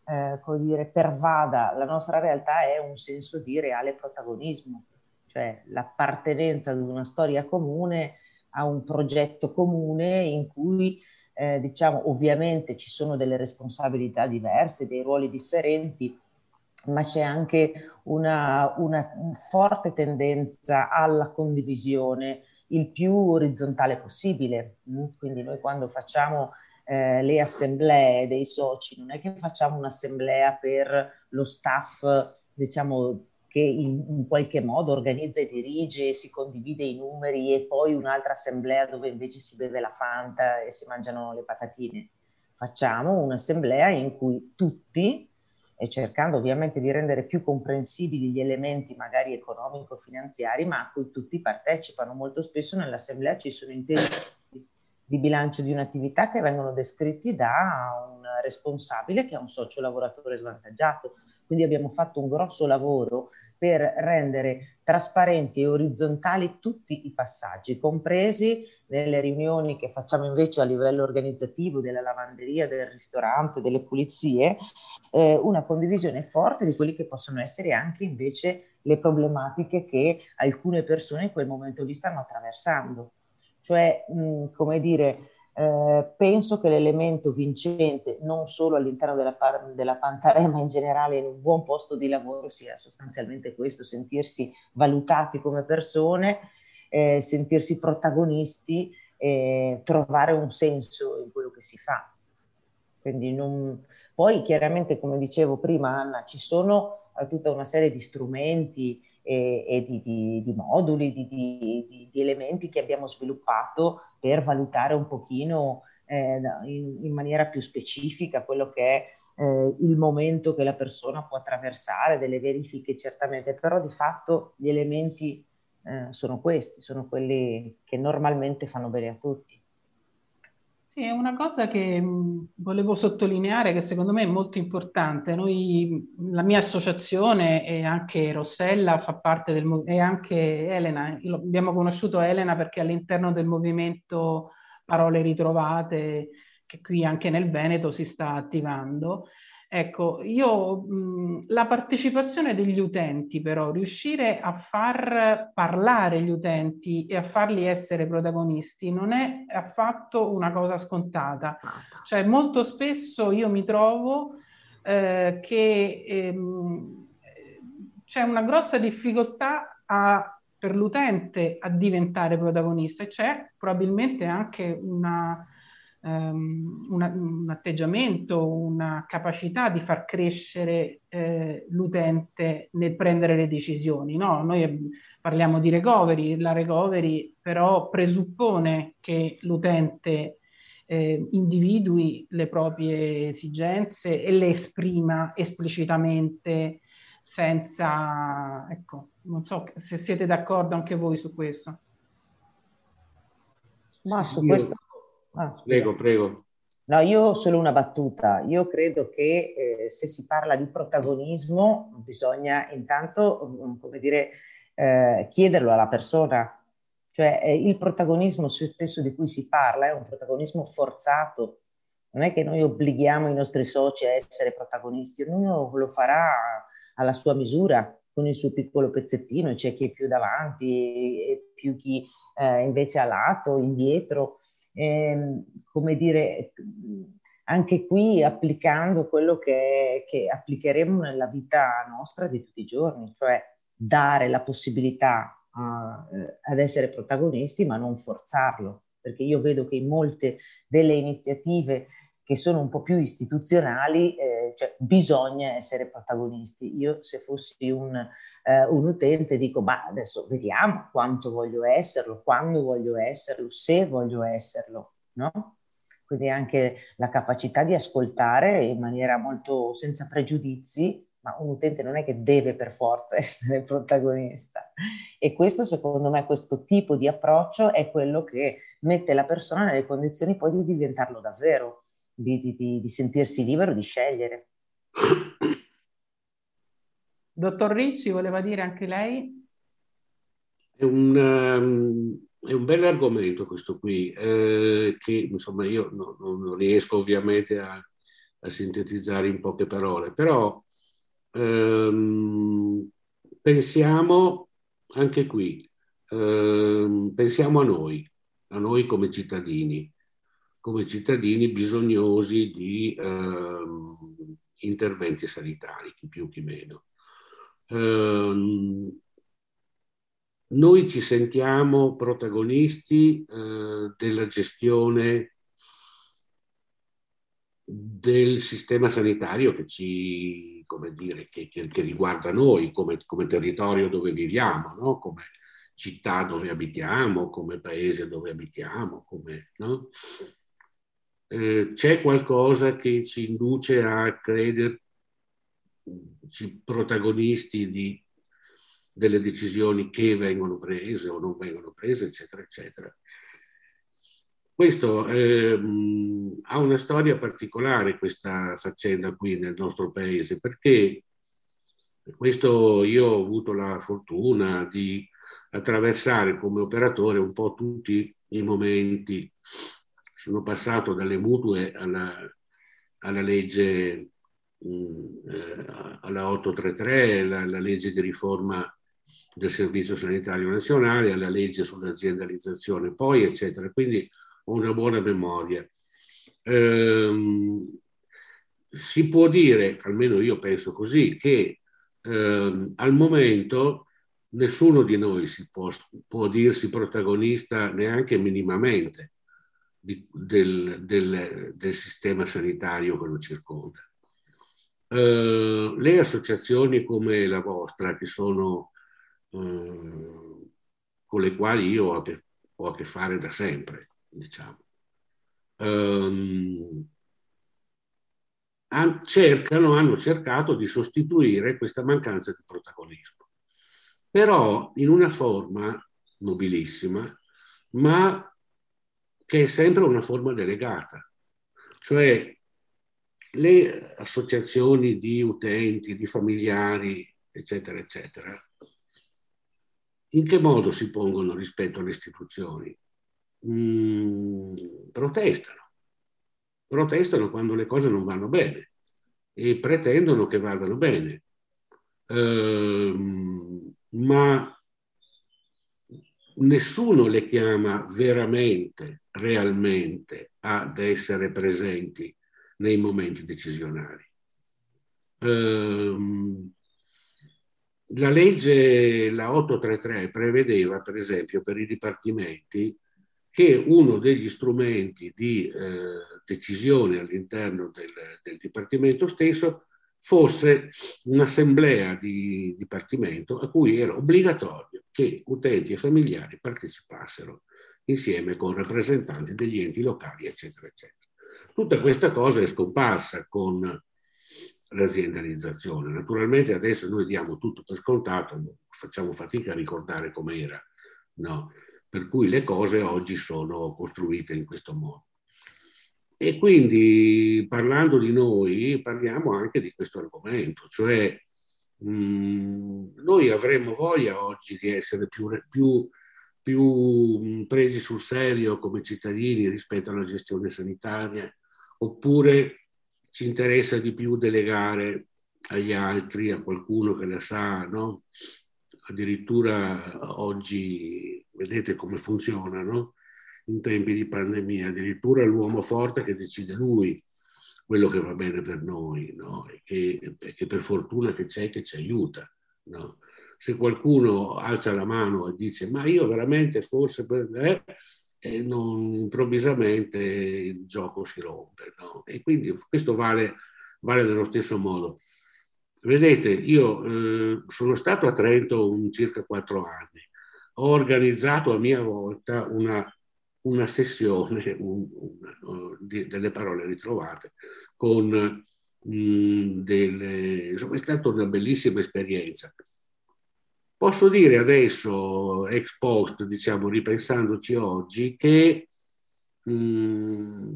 [SPEAKER 4] eh, come dire, pervada la nostra realtà è un senso di reale protagonismo, cioè l'appartenenza ad una storia comune, a un progetto comune in cui eh, diciamo ovviamente ci sono delle responsabilità diverse, dei ruoli differenti, ma c'è anche una, una forte tendenza alla condivisione il più orizzontale possibile. Quindi noi quando facciamo eh, le assemblee dei soci, non è che facciamo un'assemblea per lo staff, diciamo, che in, in qualche modo organizza e dirige, si condivide i numeri, e poi un'altra assemblea dove invece si beve la Fanta e si mangiano le patatine. Facciamo un'assemblea in cui tutti, e cercando ovviamente di rendere più comprensibili gli elementi magari economico-finanziari, ma a cui tutti partecipano. Molto spesso nell'assemblea ci sono interi di bilancio di un'attività che vengono descritti da un responsabile che è un socio lavoratore svantaggiato. Quindi abbiamo fatto un grosso lavoro per rendere trasparenti e orizzontali tutti i passaggi, compresi nelle riunioni che facciamo invece a livello organizzativo della lavanderia, del ristorante, delle pulizie, eh, una condivisione forte di quelli che possono essere anche invece le problematiche che alcune persone in quel momento lì stanno attraversando. Cioè, mh, come dire, eh, penso che l'elemento vincente, non solo all'interno della, par- della Pantarea, ma in generale in un buon posto di lavoro, sia sostanzialmente questo: sentirsi valutati come persone, eh, sentirsi protagonisti, eh, trovare un senso in quello che si fa. Quindi non... Poi chiaramente, come dicevo prima, Anna, ci sono eh, tutta una serie di strumenti e, e di, di, di moduli, di, di, di elementi che abbiamo sviluppato per valutare un pochino eh, in, in maniera più specifica quello che è eh, il momento che la persona può attraversare, delle verifiche certamente, però di fatto gli elementi eh, sono questi, sono quelli che normalmente fanno bene a tutti.
[SPEAKER 1] Sì, è una cosa che mh, volevo sottolineare, che secondo me è molto importante. Noi, la mia associazione, e anche Rossella fa parte del e anche Elena, io- abbiamo conosciuto Elena perché all'interno del movimento Parole Ritrovate, che qui anche nel Veneto si sta attivando. Ecco, io mh, la partecipazione degli utenti, però, riuscire a far parlare gli utenti e a farli essere protagonisti non è affatto una cosa scontata. Cioè, molto spesso io mi trovo eh, che ehm, c'è una grossa difficoltà a, per l'utente a diventare protagonista, e c'è probabilmente anche una Um, una, un atteggiamento, una capacità di far crescere eh, l'utente nel prendere le decisioni. No? Noi parliamo di recovery, la recovery però presuppone che l'utente eh, individui le proprie esigenze e le esprima esplicitamente, senza, ecco, non so se siete d'accordo anche voi su questo.
[SPEAKER 4] Ma su
[SPEAKER 5] Io...
[SPEAKER 4] questo... Ah,
[SPEAKER 5] prego, prego.
[SPEAKER 4] No, io ho solo una battuta. Io credo che eh, se si parla di protagonismo bisogna intanto, come dire, eh, chiederlo alla persona. Cioè eh, il protagonismo spesso di cui si parla è un protagonismo forzato. Non è che noi obblighiamo i nostri soci a essere protagonisti, ognuno lo farà alla sua misura, con il suo piccolo pezzettino, c'è chi è più davanti e più chi eh, invece a lato, indietro. Eh, come dire, anche qui applicando quello che, che applicheremo nella vita nostra di tutti i giorni, cioè dare la possibilità uh, ad essere protagonisti, ma non forzarlo, perché io vedo che in molte delle iniziative che sono un po' più istituzionali, eh, cioè bisogna essere protagonisti. Io se fossi un, eh, un utente dico, ma adesso vediamo quanto voglio esserlo, quando voglio esserlo, se voglio esserlo, no? Quindi anche la capacità di ascoltare in maniera molto senza pregiudizi, ma un utente non è che deve per forza essere protagonista. E questo, secondo me, questo tipo di approccio è quello che mette la persona nelle condizioni poi di diventarlo davvero. Di, di, di sentirsi libero di scegliere.
[SPEAKER 1] Dottor Ricci, voleva dire anche lei?
[SPEAKER 5] È un, um, è un bel argomento questo qui, eh, che insomma io no, non riesco ovviamente a, a sintetizzare in poche parole, però ehm, pensiamo anche qui, ehm, pensiamo a noi, a noi come cittadini, come cittadini bisognosi di ehm, interventi sanitari, chi più chi meno. Ehm, noi ci sentiamo protagonisti eh, della gestione del sistema sanitario che ci, come dire, che, che, che riguarda noi come, come territorio dove viviamo, no? Come città dove abitiamo, come paese dove abitiamo, come, no? Eh, c'è qualcosa che ci induce a crederci protagonisti di, delle decisioni che vengono prese o non vengono prese, eccetera, eccetera. Questo ehm, ha una storia particolare, questa faccenda qui nel nostro paese, perché questo io ho avuto la fortuna di attraversare come operatore un po' tutti i momenti. Sono passato dalle mutue alla, alla legge, mh, eh, alla ottocentotrentatré, la, la legge di riforma del Servizio Sanitario Nazionale, alla legge sull'aziendalizzazione, poi eccetera. Quindi ho una buona memoria. Ehm, si può dire, almeno io penso così, che ehm, al momento nessuno di noi si può, può dirsi protagonista neanche minimamente di, del, del, del sistema sanitario che lo circonda. Eh, le associazioni come la vostra, che sono eh, con le quali io ho a che, ho a che fare da sempre, diciamo, um, cercano, hanno cercato di sostituire questa mancanza di protagonismo, però in una forma nobilissima, ma che è sempre una forma delegata, cioè le associazioni di utenti, di familiari, eccetera, eccetera, in che modo si pongono rispetto alle istituzioni? Mm, protestano. Protestano quando le cose non vanno bene e pretendono che vadano bene. Ehm, ma nessuno le chiama veramente, realmente ad essere presenti nei momenti decisionali. Ehm, la legge, la ottocentotrentatré, prevedeva, per esempio, per i dipartimenti che uno degli strumenti di eh, decisione all'interno del, del dipartimento stesso fosse un'assemblea di dipartimento a cui era obbligatorio che utenti e familiari partecipassero insieme con rappresentanti degli enti locali, eccetera, eccetera. Tutta questa cosa è scomparsa con l'aziendalizzazione. Naturalmente adesso noi diamo tutto per scontato, facciamo fatica a ricordare com'era, no? Per cui le cose oggi sono costruite in questo modo. E quindi parlando di noi parliamo anche di questo argomento, cioè mh, noi avremmo voglia oggi di essere più, più, più presi sul serio come cittadini rispetto alla gestione sanitaria, oppure ci interessa di più delegare agli altri, a qualcuno che la sa, no? Addirittura oggi vedete come funziona, no? In tempi di pandemia, addirittura l'uomo forte che decide lui quello che va bene per noi, no? E che, che per fortuna che c'è che ci aiuta, no? Se qualcuno alza la mano e dice ma io veramente forse per me, e non, improvvisamente il gioco si rompe, no? E quindi questo vale, vale nello stesso modo. Vedete, io eh, sono stato a Trento un circa quattro anni, ho organizzato a mia volta una, una sessione un, un, di, delle parole ritrovate con mh, delle, insomma, è stata una bellissima esperienza. Posso dire adesso, ex post, diciamo, ripensandoci oggi, che mh,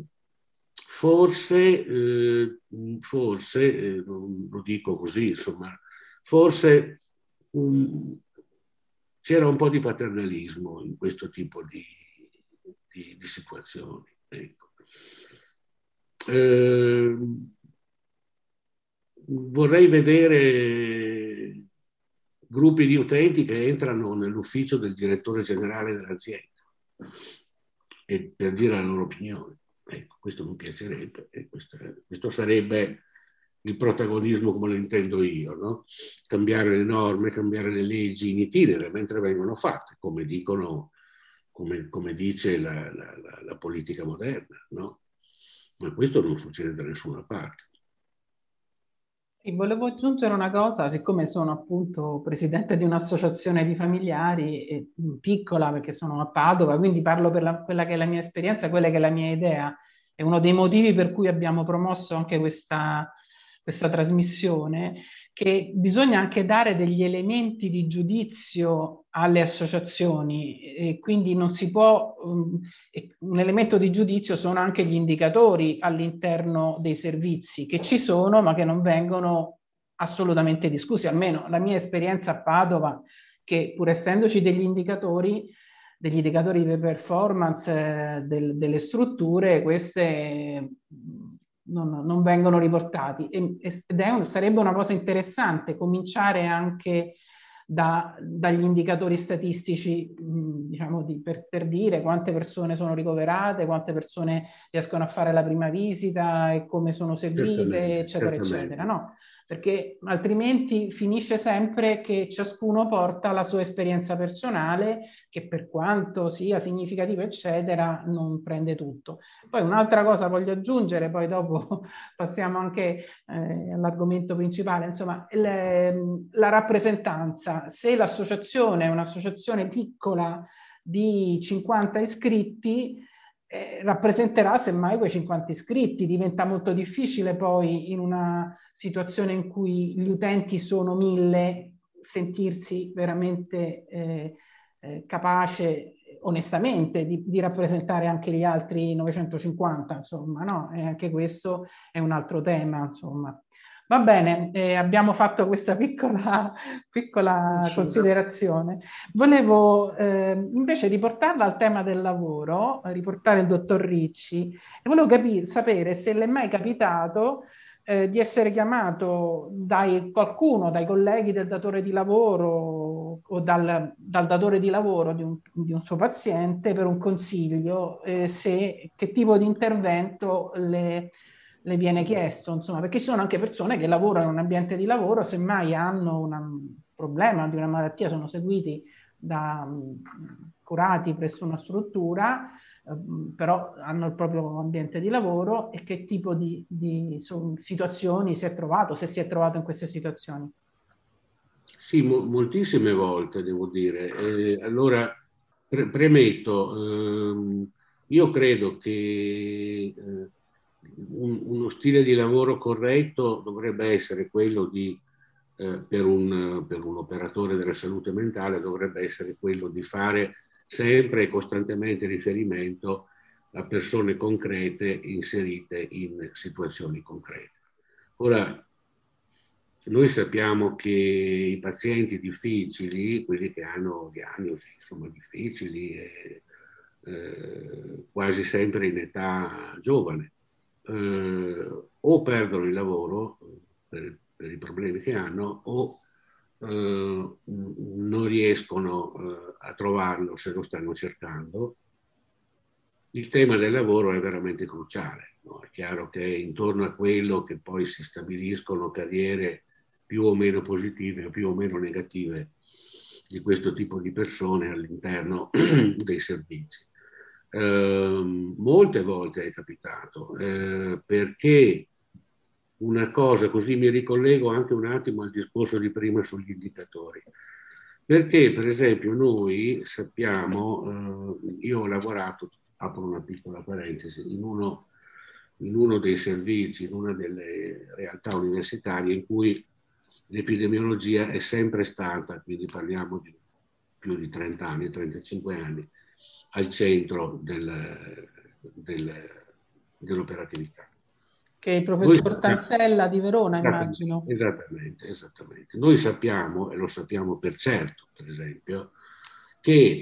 [SPEAKER 5] forse, eh, forse eh, non lo dico così, insomma, forse um, c'era un po' di paternalismo in questo tipo di, di, di situazioni. Ecco. Eh, vorrei vedere gruppi di utenti che entrano nell'ufficio del direttore generale dell'azienda e per dire la loro opinione. Ecco, questo mi piacerebbe, e questo, questo sarebbe il protagonismo come lo intendo io, no? Cambiare le norme, cambiare le leggi in itinere mentre vengono fatte, come dicono, come, come dice la, la, la, la politica moderna, no? Ma questo non succede da nessuna parte.
[SPEAKER 1] E volevo aggiungere una cosa, siccome sono appunto presidente di un'associazione di familiari, eh, piccola perché sono a Padova, quindi parlo per la, quella che è la mia esperienza, quella che è la mia idea. È uno dei motivi per cui abbiamo promosso anche questa, questa trasmissione, che bisogna anche dare degli elementi di giudizio alle associazioni e quindi non si può, um, un elemento di giudizio sono anche gli indicatori all'interno dei servizi che ci sono ma che non vengono assolutamente discussi, almeno la mia esperienza a Padova, che pur essendoci degli indicatori, degli indicatori di performance eh, del, delle strutture, queste non, non vengono riportati e, ed è un, sarebbe una cosa interessante cominciare anche da, dagli indicatori statistici, mh, diciamo, di, per, per dire quante persone sono ricoverate, quante persone riescono a fare la prima visita e come sono seguite, certamente, eccetera, certamente. eccetera, no? Perché altrimenti finisce sempre che ciascuno porta la sua esperienza personale, che per quanto sia significativa, eccetera, non prende tutto. Poi un'altra cosa voglio aggiungere, poi dopo passiamo anche eh, all'argomento principale, insomma, le, la rappresentanza. Se l'associazione è un'associazione piccola di cinquanta iscritti, Eh, rappresenterà semmai quei cinquanta iscritti. Diventa molto difficile poi in una situazione in cui gli utenti sono mille sentirsi veramente eh, eh, capace onestamente di, di rappresentare anche gli altri novecentocinquanta, insomma, no? E anche questo è un altro tema, insomma. Va bene, eh, abbiamo fatto questa piccola, piccola considerazione. Volevo eh, invece riportarla al tema del lavoro, riportare il dottor Ricci, e volevo capire, sapere se le è mai capitato eh, di essere chiamato da qualcuno, dai colleghi del datore di lavoro o dal, dal datore di lavoro di un, di un suo paziente per un consiglio, eh, se, che tipo di intervento le... le viene chiesto, insomma, perché ci sono anche persone che lavorano in un ambiente di lavoro, semmai hanno un problema di una malattia, sono seguiti da curati presso una struttura, eh, però hanno il proprio ambiente di lavoro, e che tipo di, di so, situazioni si è trovato, se si è trovato in queste situazioni?
[SPEAKER 5] Sì, mo- moltissime volte, devo dire. Eh, allora, pre- premetto, ehm, io credo che eh, Un, uno stile di lavoro corretto dovrebbe essere quello di, eh, per, un, per un operatore della salute mentale, dovrebbe essere quello di fare sempre e costantemente riferimento a persone concrete inserite in situazioni concrete. Ora, noi sappiamo che i pazienti difficili, quelli che hanno diagnosi insomma difficili, e, eh, quasi sempre in età giovane, Eh, o perdono il lavoro per, per i problemi che hanno, o eh, non riescono eh, a trovarlo se lo stanno cercando. Il tema del lavoro è veramente cruciale, no? È chiaro che intorno a quello che poi si stabiliscono carriere più o meno positive o più o meno negative di questo tipo di persone all'interno dei servizi. Eh, molte volte è capitato, eh, perché una cosa, così mi ricollego anche un attimo al discorso di prima sugli indicatori, perché per esempio noi sappiamo, eh, io ho lavorato, apro una piccola parentesi, in uno, in uno dei servizi, in una delle realtà universitarie in cui l'epidemiologia è sempre stata, quindi parliamo di più di trenta anni, trentacinque anni, al centro del, del, dell'operatività.
[SPEAKER 1] Che il professor Tansella di Verona, immagino.
[SPEAKER 5] Esattamente, esattamente. Noi sappiamo, e lo sappiamo per certo, per esempio, che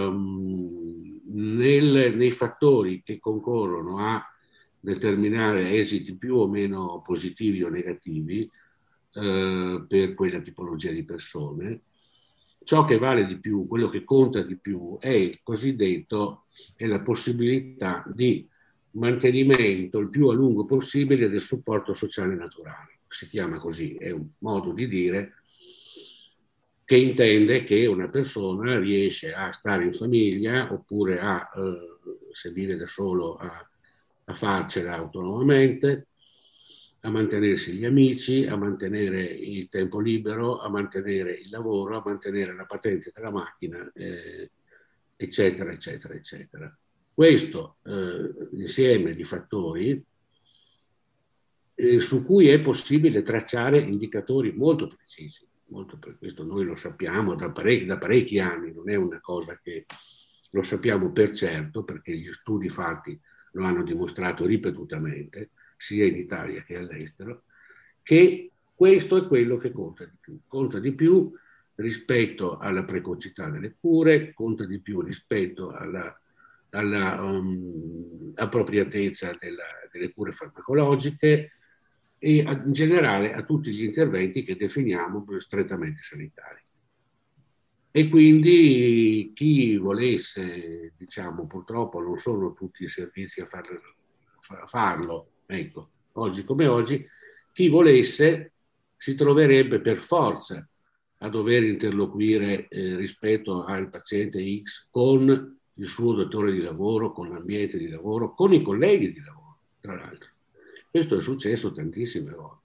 [SPEAKER 5] ehm, nel, nei fattori che concorrono a determinare esiti più o meno positivi o negativi, eh, per quella tipologia di persone. Ciò che vale di più, quello che conta di più, è il cosiddetto, è la possibilità di mantenimento il più a lungo possibile del supporto sociale naturale. Si chiama così, è un modo di dire che intende che una persona riesce a stare in famiglia oppure a, eh, se vive da solo, a, a farcela autonomamente, a mantenersi gli amici, a mantenere il tempo libero, a mantenere il lavoro, a mantenere la patente della macchina, eh, eccetera, eccetera, eccetera. Questo eh, insieme di fattori eh, su cui è possibile tracciare indicatori molto precisi. Molto per questo noi lo sappiamo da parecchi, da parecchi anni, non è una cosa che lo sappiamo per certo, perché gli studi fatti lo hanno dimostrato ripetutamente, sia in Italia che all'estero, che questo è quello che conta di più. Conta di più rispetto alla precocità delle cure, conta di più rispetto alla, alla um, appropriatezza della, delle cure farmacologiche e in generale a tutti gli interventi che definiamo strettamente sanitari. E quindi chi volesse, diciamo, purtroppo non sono tutti i servizi a, far, a farlo, ecco, oggi come oggi, chi volesse si troverebbe per forza a dover interloquire eh, rispetto al paziente X con il suo datore di lavoro, con l'ambiente di lavoro, con i colleghi di lavoro, tra l'altro. Questo è successo tantissime volte,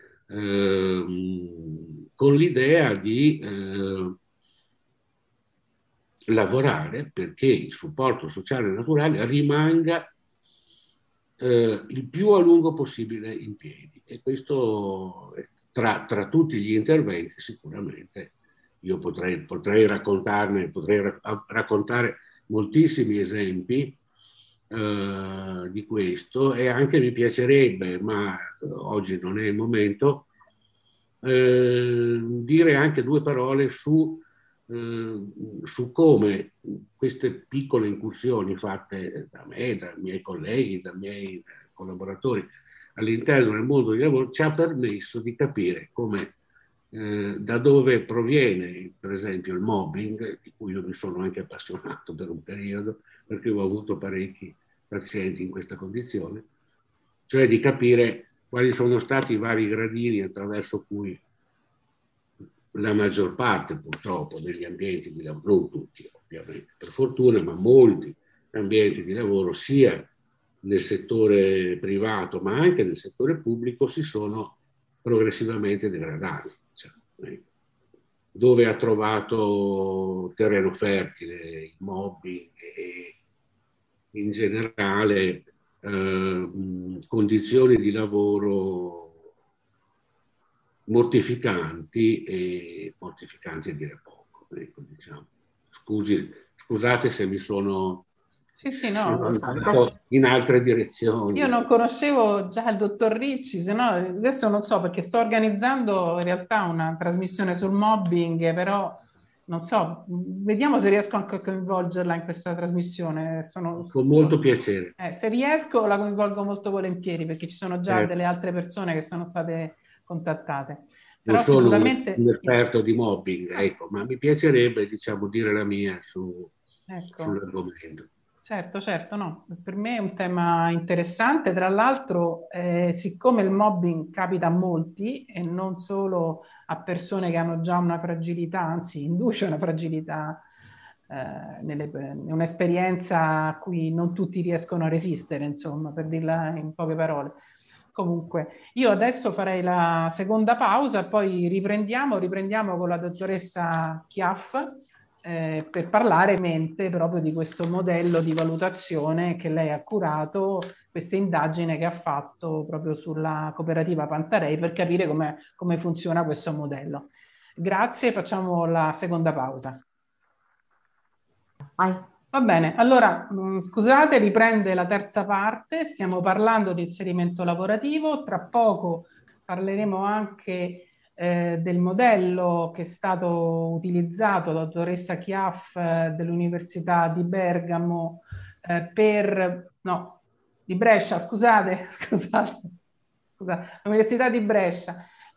[SPEAKER 5] ehm, con l'idea di eh, lavorare perché il supporto sociale e naturale rimanga eh, il più a lungo possibile in piedi. E questo, tra, tra tutti gli interventi, sicuramente, io potrei, potrei raccontarne, potrei ra- raccontare moltissimi esempi Uh, di questo, e anche mi piacerebbe, ma oggi non è il momento, uh, dire anche due parole su, uh, su come queste piccole incursioni fatte da me, dai miei colleghi, dai miei collaboratori all'interno del mondo di lavoro ci ha permesso di capire come uh, da dove proviene per esempio il mobbing, di cui io mi sono anche appassionato per un periodo, perché ho avuto parecchi pazienti in questa condizione, cioè di capire quali sono stati i vari gradini attraverso cui la maggior parte purtroppo degli ambienti di lavoro, non tutti ovviamente, per fortuna, ma molti ambienti di lavoro sia nel settore privato ma anche nel settore pubblico si sono progressivamente degradati, cioè, dove ha trovato terreno fertile il mobbing e in generale eh, condizioni di lavoro mortificanti e mortificanti a dire poco, ecco, diciamo. Scusi, scusate se mi sono
[SPEAKER 1] Sì, sì, no.
[SPEAKER 5] in altre direzioni.
[SPEAKER 1] Io non conoscevo già il dottor Ricci, se no adesso non so, perché sto organizzando in realtà una trasmissione sul mobbing, però non so, vediamo se riesco anche a coinvolgerla in questa trasmissione. Sono,
[SPEAKER 5] Con molto piacere.
[SPEAKER 1] Eh, se riesco la coinvolgo molto volentieri, perché ci sono già certo. delle altre persone che sono state contattate. Però
[SPEAKER 5] non sono
[SPEAKER 1] sicuramente...
[SPEAKER 5] un esperto di mobbing, ecco, ma mi piacerebbe, diciamo, dire la mia su,
[SPEAKER 1] ecco.
[SPEAKER 5] sull'argomento.
[SPEAKER 1] Certo, certo, no. Per me è un tema interessante. Tra l'altro, eh, siccome il mobbing capita a molti e non solo a persone che hanno già una fragilità, anzi induce una fragilità, eh, nelle, un'esperienza a cui non tutti riescono a resistere, insomma, per dirla in poche parole. Comunque, io adesso farei la seconda pausa, poi riprendiamo, riprendiamo con la dottoressa Chiaff, Eh, per parlare mente proprio di questo modello di valutazione che lei ha curato, questa indagine che ha fatto proprio sulla cooperativa Pantarei per capire come, come funziona questo modello. Grazie, facciamo la seconda pausa.
[SPEAKER 3] Vai.
[SPEAKER 1] Va bene, allora mh, scusate, riprende la terza parte, stiamo parlando di inserimento lavorativo, tra poco parleremo anche Eh, del modello che è stato utilizzato dalla dottoressa Chiaff eh, dell'Università di Bergamo eh, per, no, di Brescia, scusate, scusate, scusate l'Università di Brescia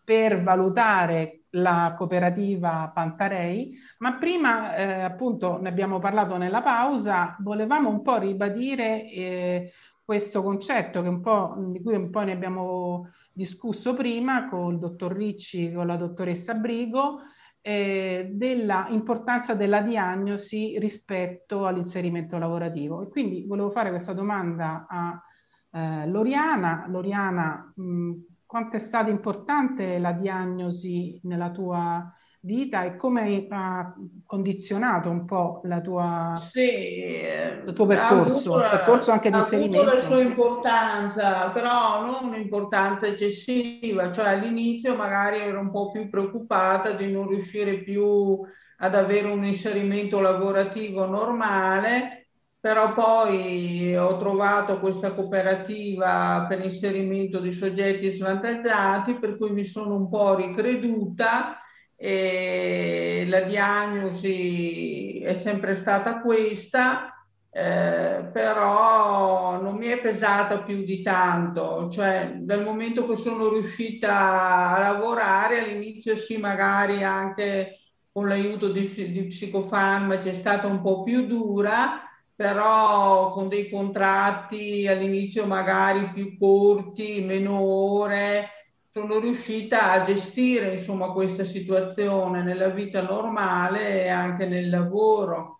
[SPEAKER 1] per valutare la cooperativa Pantarei, ma prima eh, appunto ne abbiamo parlato nella pausa, volevamo un po' ribadire eh, questo concetto che un po', di cui un po' ne abbiamo discusso prima con il dottor Ricci, con la dottoressa Brigo, eh, della importanza della diagnosi rispetto all'inserimento lavorativo. E quindi volevo fare questa domanda a eh, Loriana. Loriana, mh, quanto è stata importante la diagnosi nella tua vita e come ha condizionato un po' la tua,
[SPEAKER 6] sì,
[SPEAKER 1] il tuo
[SPEAKER 6] ha
[SPEAKER 1] percorso,
[SPEAKER 6] avuto la,
[SPEAKER 1] percorso anche di
[SPEAKER 6] ha avuto
[SPEAKER 1] inserimento?
[SPEAKER 6] la sua importanza, però non un'importanza eccessiva, cioè all'inizio magari ero un po' più preoccupata di non riuscire più ad avere un inserimento lavorativo normale, però poi ho trovato questa cooperativa per inserimento di soggetti svantaggiati, per cui mi sono un po' ricreduta e la diagnosi è sempre stata questa, eh, però non mi è pesata più di tanto, cioè dal momento che sono riuscita a lavorare all'inizio sì, magari anche con l'aiuto di, di psicofarmaci è stata un po' più dura, però con dei contratti all'inizio magari più corti, meno ore, sono riuscita a gestire insomma questa situazione nella vita normale e anche nel lavoro.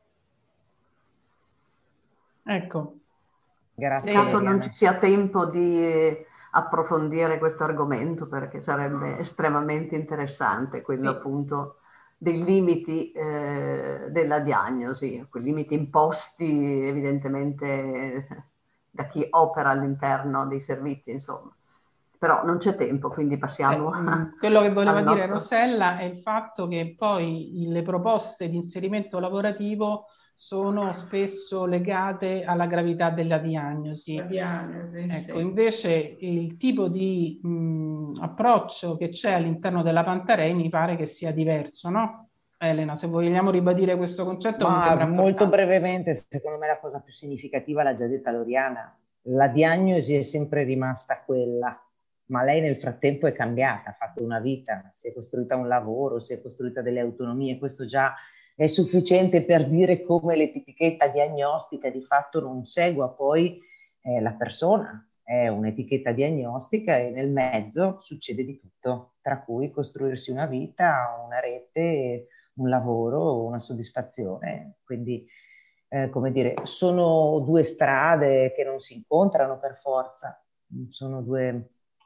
[SPEAKER 1] Ecco.
[SPEAKER 3] Grazie. Peccato non ci sia tempo di approfondire questo argomento perché sarebbe estremamente interessante, quello sì. appunto dei limiti eh, della diagnosi, quei limiti imposti evidentemente da chi opera all'interno dei servizi, insomma. Però non c'è tempo, quindi passiamo
[SPEAKER 1] eh, a, quello che voleva dire
[SPEAKER 3] nostro...
[SPEAKER 1] Rossella è il fatto che poi le proposte di inserimento lavorativo sono spesso legate alla gravità della diagnosi.
[SPEAKER 6] La diagnosi
[SPEAKER 1] ecco,
[SPEAKER 6] sì.
[SPEAKER 1] Invece il tipo di mh, approccio che c'è all'interno della Pantarei mi pare che sia diverso, no? Elena, se vogliamo ribadire questo concetto.
[SPEAKER 4] Ma
[SPEAKER 1] mi sembra
[SPEAKER 4] molto brevemente, secondo me la cosa più significativa l'ha già detta Loriana, la diagnosi è sempre rimasta quella, ma lei nel frattempo è cambiata, ha fatto una vita, si è costruita un lavoro, si è costruita delle autonomie, questo già è sufficiente per dire come l'etichetta diagnostica di fatto non segua poi eh, la persona, è un'etichetta diagnostica e nel mezzo succede di tutto, tra cui costruirsi una vita, una rete, un lavoro, una soddisfazione. Quindi, eh, come dire, sono due strade che non si incontrano per forza, sono due,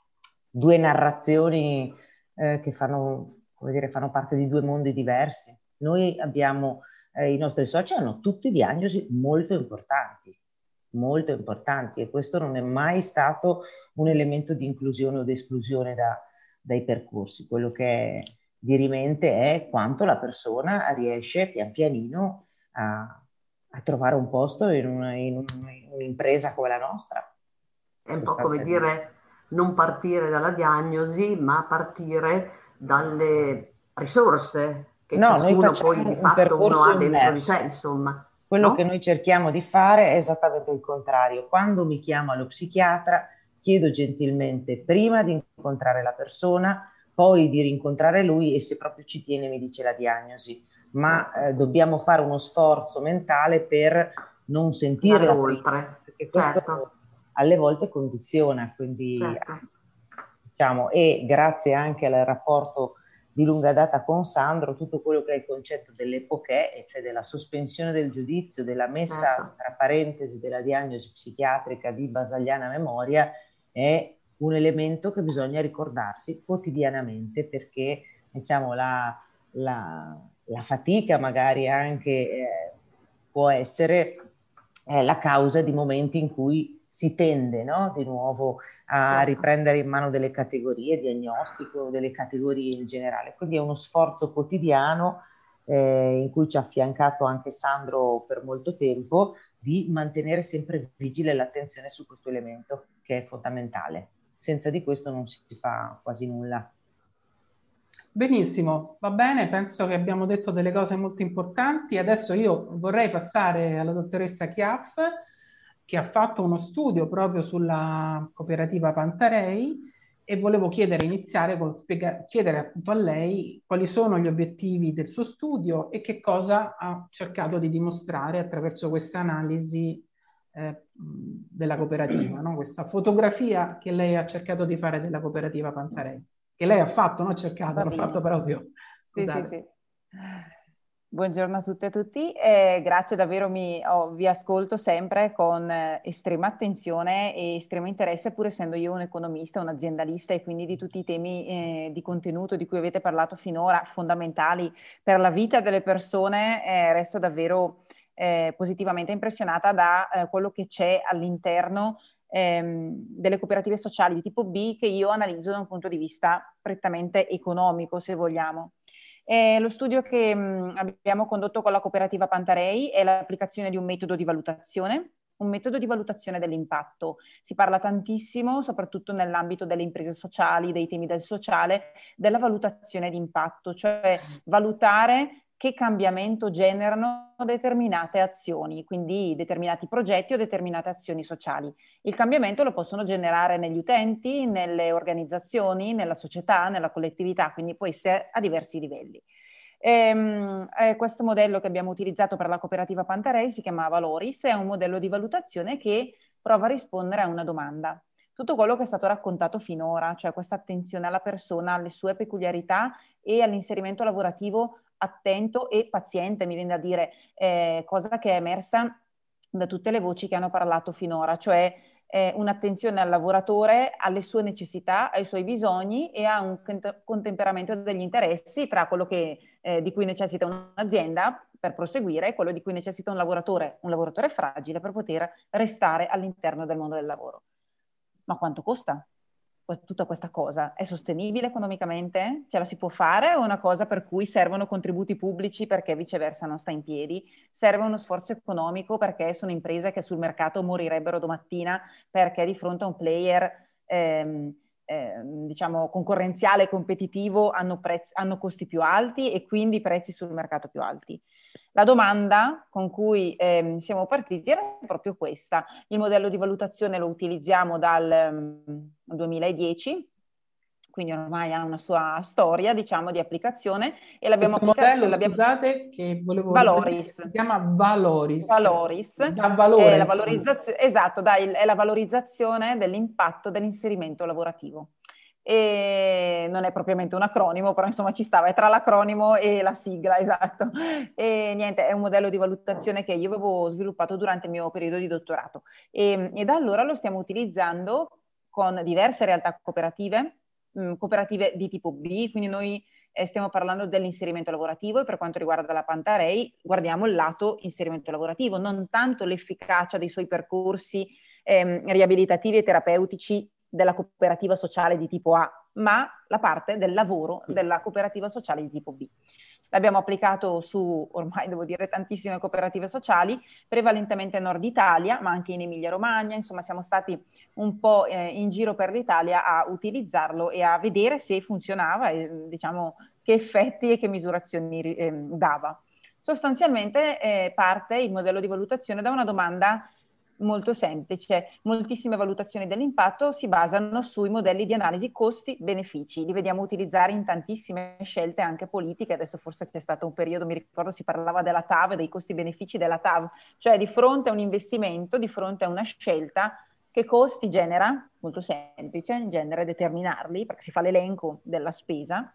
[SPEAKER 4] due narrazioni eh, che fanno, come dire, fanno parte di due mondi diversi. Noi abbiamo, eh, i nostri soci hanno tutti diagnosi molto importanti, molto importanti, e questo non è mai stato un elemento di inclusione o di esclusione da, dai percorsi. Quello che è dirimente è quanto la persona riesce pian pianino a, a trovare un posto in, una, in, un, in un'impresa come la nostra.
[SPEAKER 3] È un po' come dire non partire dalla diagnosi, ma partire dalle risorse che
[SPEAKER 4] no,
[SPEAKER 3] ciascuno poi di fatto uno ha dentro di sé, insomma.
[SPEAKER 4] Quello
[SPEAKER 3] no?
[SPEAKER 4] che noi cerchiamo di fare è esattamente il contrario. Quando mi chiamo allo psichiatra, chiedo gentilmente prima di incontrare la persona, poi di rincontrare lui e se proprio ci tiene mi dice la diagnosi. Ma eh, dobbiamo fare uno sforzo mentale per non sentirla prima, perché questo certo. alle volte condiziona. Quindi, certo. diciamo, e grazie anche al rapporto di lunga data con Sandro, tutto quello che è il concetto dell'epoché, cioè della sospensione del giudizio, della messa certo. tra parentesi della diagnosi psichiatrica di Basagliana memoria, è un elemento che bisogna ricordarsi quotidianamente, perché diciamo la, la, la fatica magari anche eh, può essere eh, la causa di momenti in cui si tende, no? Di nuovo a riprendere in mano delle categorie diagnostiche o delle categorie in generale. Quindi è uno sforzo quotidiano eh, in cui ci ha affiancato anche Sandro per molto tempo, di mantenere sempre vigile l'attenzione su questo elemento che è fondamentale. Senza di questo non si fa quasi nulla.
[SPEAKER 1] Benissimo, va bene, penso che abbiamo detto delle cose molto importanti. Adesso io vorrei passare alla dottoressa Chiaff, che ha fatto uno studio proprio sulla cooperativa Pantarei e volevo chiedere, iniziare con spiega, chiedere appunto a lei quali sono gli obiettivi del suo studio e che cosa ha cercato di dimostrare attraverso questa analisi eh, della cooperativa, no? Questa fotografia che lei ha cercato di fare della cooperativa Pantarei, che lei ha fatto, non ha cercato, l'ha fatto proprio. Scusate.
[SPEAKER 2] Sì, sì, sì. Buongiorno a tutte e a tutti, eh, grazie davvero, mi, oh, vi ascolto sempre con eh, estrema attenzione e estremo interesse, pur essendo io un economista, un aziendalista e quindi di tutti i temi eh, di contenuto di cui avete parlato finora, fondamentali per la vita delle persone, eh, resto davvero eh, positivamente impressionata da eh, quello che c'è all'interno ehm, delle cooperative sociali di tipo B che io analizzo da un punto di vista prettamente economico, se vogliamo. Eh, lo studio che mh, abbiamo condotto con la cooperativa Pantarei è l'applicazione di un metodo di valutazione, un metodo di valutazione dell'impatto. Si parla tantissimo, soprattutto nell'ambito delle imprese sociali, dei temi del sociale, della valutazione di impatto, cioè valutare che cambiamento generano determinate azioni, quindi determinati progetti o determinate azioni sociali. Il cambiamento lo possono generare negli utenti, nelle organizzazioni, nella società, nella collettività, quindi può essere a diversi livelli. Ehm, eh, questo modello che abbiamo utilizzato per la cooperativa Pantarei si chiama Valoris, è un modello di valutazione che prova a rispondere a una domanda. Tutto quello che è stato raccontato finora, cioè questa attenzione alla persona, alle sue peculiarità e all'inserimento lavorativo attento e paziente, mi viene da dire, eh, cosa che è emersa da tutte le voci che hanno parlato finora, cioè eh, un'attenzione al lavoratore, alle sue necessità, ai suoi bisogni e a un contemperamento degli interessi tra quello che, eh, di cui necessita un'azienda per proseguire e quello di cui necessita un lavoratore, un lavoratore fragile per poter restare all'interno del mondo del lavoro. Ma quanto costa tutta questa cosa? È sostenibile economicamente? Ce la si può fare o è una cosa per cui servono contributi pubblici perché viceversa non sta in piedi? Serve uno sforzo economico perché sono imprese che sul mercato morirebbero domattina perché di fronte a un player ehm, eh, diciamo concorrenziale e competitivo hanno, prezzi, hanno costi più alti e quindi prezzi sul mercato più alti. La domanda con cui ehm, siamo partiti era proprio questa. Il modello di valutazione lo utilizziamo dal um, duemiladieci, quindi ormai ha una sua storia, diciamo, di applicazione. E l'abbiamo
[SPEAKER 1] Questo modello,
[SPEAKER 2] l'abbiamo...
[SPEAKER 1] scusate, che volevo
[SPEAKER 2] Valoris.
[SPEAKER 1] Si chiama Valoris.
[SPEAKER 2] Valoris.
[SPEAKER 1] Da valore,
[SPEAKER 2] è la valorizzazione, esatto, dai, è la valorizzazione dell'impatto dell'inserimento lavorativo. E non è propriamente un acronimo, però insomma ci stava, è tra l'acronimo e la sigla, esatto. E niente, è un modello di valutazione che io avevo sviluppato durante il mio periodo di dottorato e, e da allora lo stiamo utilizzando con diverse realtà cooperative, mh, cooperative di tipo B, quindi noi eh, stiamo parlando dell'inserimento lavorativo e per quanto riguarda la Pantarei guardiamo il lato inserimento lavorativo, non tanto l'efficacia dei suoi percorsi ehm, riabilitativi e terapeutici della cooperativa sociale di tipo A, ma la parte del lavoro della cooperativa sociale di tipo B. L'abbiamo applicato su, ormai devo dire, tantissime cooperative sociali, prevalentemente Nord Italia, ma anche in Emilia Romagna, insomma siamo stati un po' eh, in giro per l'Italia a utilizzarlo e a vedere se funzionava e diciamo che effetti e che misurazioni eh, dava. Sostanzialmente eh, parte il modello di valutazione da una domanda molto semplice. Moltissime valutazioni dell'impatto si basano sui modelli di analisi costi-benefici. Li vediamo utilizzare in tantissime scelte anche politiche. Adesso forse c'è stato un periodo, mi ricordo, si parlava della T A V, dei costi-benefici della T A V, cioè di fronte a un investimento, di fronte a una scelta, che costi genera? Molto semplice, in genere determinarli, perché si fa l'elenco della spesa,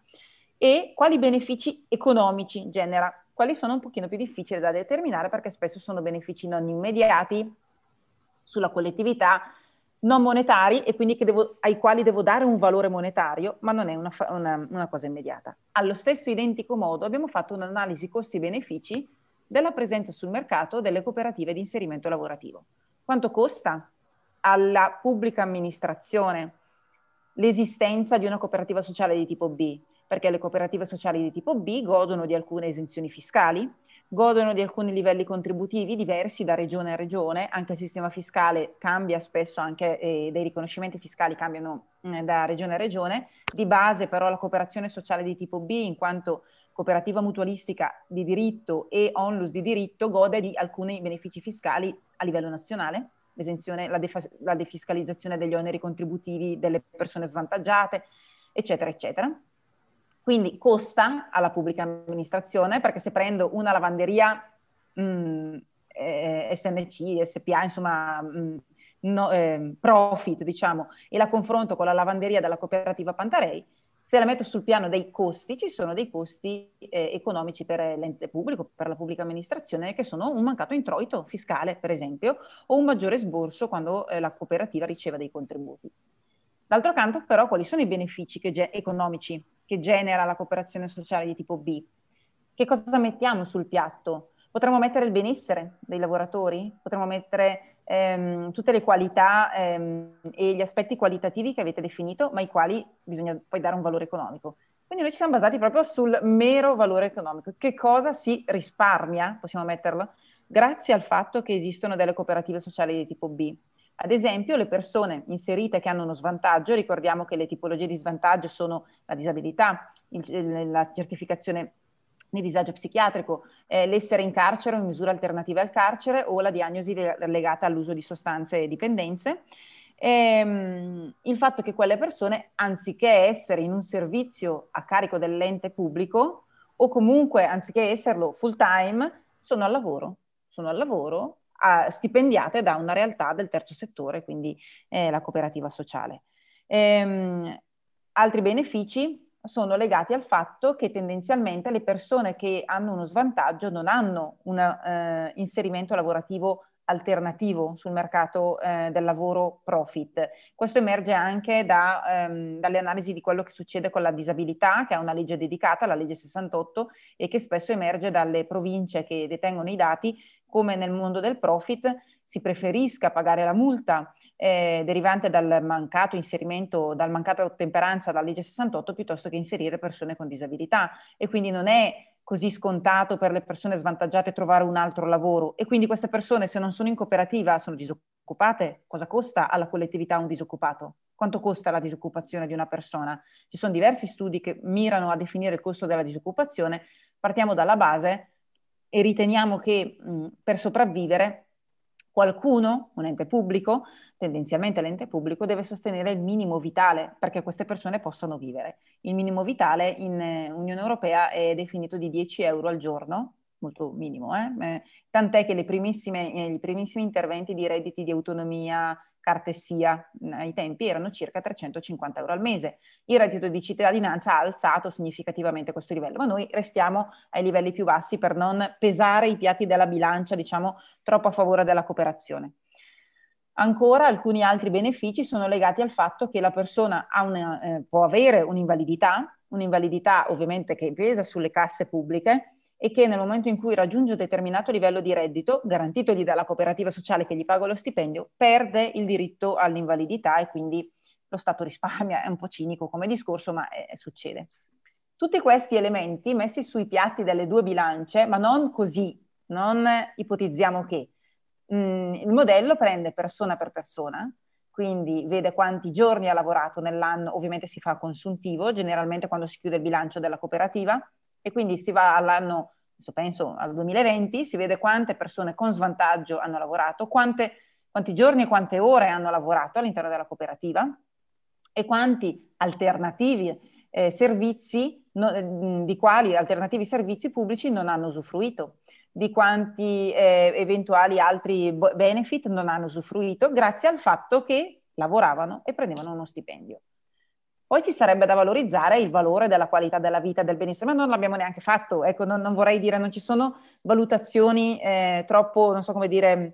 [SPEAKER 2] e quali benefici economici genera. Quali sono un pochino più difficili da determinare perché spesso sono benefici non immediati, sulla collettività, non monetari e quindi che devo, ai quali devo dare un valore monetario, ma non è una, una, una cosa immediata. Allo stesso identico modo abbiamo fatto un'analisi costi-benefici della presenza sul mercato delle cooperative di inserimento lavorativo. Quanto costa alla pubblica amministrazione l'esistenza di una cooperativa sociale di tipo B? Perché le cooperative sociali di tipo B godono di alcune esenzioni fiscali, godono di alcuni livelli contributivi diversi da regione a regione, anche il sistema fiscale cambia spesso, anche eh, dei riconoscimenti fiscali cambiano eh, da regione a regione. Di base però la cooperazione sociale di tipo B, in quanto cooperativa mutualistica di diritto e onlus di diritto, gode di alcuni benefici fiscali a livello nazionale, l'esenzione, la, def- la defiscalizzazione degli oneri contributivi delle persone svantaggiate, eccetera, eccetera. Quindi costa alla pubblica amministrazione, perché se prendo una lavanderia mh, eh, S N C, S P A, insomma, mh, no, eh, profit, diciamo, e la confronto con la lavanderia della cooperativa Pantarei, se la metto sul piano dei costi, ci sono dei costi eh, economici per l'ente pubblico, per la pubblica amministrazione, che sono un mancato introito fiscale, per esempio, o un maggiore sborso quando eh, la cooperativa riceve dei contributi. D'altro canto, però, quali sono i benefici che ge- economici che genera la cooperazione sociale di tipo B? Che cosa mettiamo sul piatto? Potremmo mettere il benessere dei lavoratori? Potremmo mettere ehm, tutte le qualità ehm, e gli aspetti qualitativi che avete definito, ma ai quali bisogna poi dare un valore economico. Quindi noi ci siamo basati proprio sul mero valore economico. Che cosa si risparmia, possiamo metterlo, grazie al fatto che esistono delle cooperative sociali di tipo B? Ad esempio, le persone inserite che hanno uno svantaggio, ricordiamo che le tipologie di svantaggio sono la disabilità, il, la certificazione di disagio psichiatrico, eh, l'essere in carcere o in misure alternative al carcere o la diagnosi legata all'uso di sostanze e dipendenze. Ehm, il fatto che quelle persone, anziché essere in un servizio a carico dell'ente pubblico o comunque anziché esserlo full time, sono al lavoro, sono al lavoro stipendiate da una realtà del terzo settore, quindi eh, la cooperativa sociale. Ehm, altri benefici sono legati al fatto che tendenzialmente le persone che hanno uno svantaggio non hanno un eh, inserimento lavorativo alternativo sul mercato eh, del lavoro profit. Questo emerge anche da, ehm, dalle analisi di quello che succede con la disabilità, che ha una legge dedicata, la legge sessantotto, e che spesso emerge dalle province che detengono i dati, come nel mondo del profit si preferisca pagare la multa eh, derivante dal mancato inserimento, dal mancato ottemperanza dalla legge sessantotto, piuttosto che inserire persone con disabilità. E quindi non è così scontato per le persone svantaggiate trovare un altro lavoro. E quindi queste persone, se non sono in cooperativa, sono disoccupate. Cosa costa alla collettività un disoccupato? Quanto costa la disoccupazione di una persona? Ci sono diversi studi che mirano a definire il costo della disoccupazione. Partiamo dalla base e riteniamo che mh, per sopravvivere qualcuno, un ente pubblico, tendenzialmente l'ente pubblico, deve sostenere il minimo vitale perché queste persone possano vivere. Il minimo vitale in eh, Unione Europea è definito di dieci euro al giorno, molto minimo, eh? Eh, tant'è che le primissime, eh, i primissimi interventi di redditi di autonomia, cartessia, ai tempi erano circa trecentocinquanta euro al mese. Il reddito di cittadinanza ha alzato significativamente questo livello, ma noi restiamo ai livelli più bassi per non pesare i piatti della bilancia, diciamo, troppo a favore della cooperazione. Ancora alcuni altri benefici sono legati al fatto che la persona ha una, eh, può avere un'invalidità, un'invalidità ovviamente che pesa sulle casse pubbliche, e che nel momento in cui raggiunge un determinato livello di reddito, garantitogli dalla cooperativa sociale che gli paga lo stipendio, perde il diritto all'invalidità e quindi lo Stato risparmia. È un po' cinico come discorso, ma eh, succede. Tutti questi elementi messi sui piatti delle due bilance, ma non così, non ipotizziamo che. Mm, il modello prende persona per persona, quindi vede quanti giorni ha lavorato nell'anno, ovviamente si fa consuntivo, generalmente quando si chiude il bilancio della cooperativa, e quindi si va all'anno, penso al duemilaventi, si vede quante persone con svantaggio hanno lavorato, quante, quanti giorni e quante ore hanno lavorato all'interno della cooperativa e quanti alternativi eh, servizi, no, di quali alternativi servizi pubblici non hanno usufruito, di quanti eh, eventuali altri benefit non hanno usufruito grazie al fatto che lavoravano e prendevano uno stipendio. Poi ci sarebbe da valorizzare il valore della qualità della vita, del benessere, ma non l'abbiamo neanche fatto. Ecco, non, non vorrei dire, non ci sono valutazioni eh, troppo, non so come dire,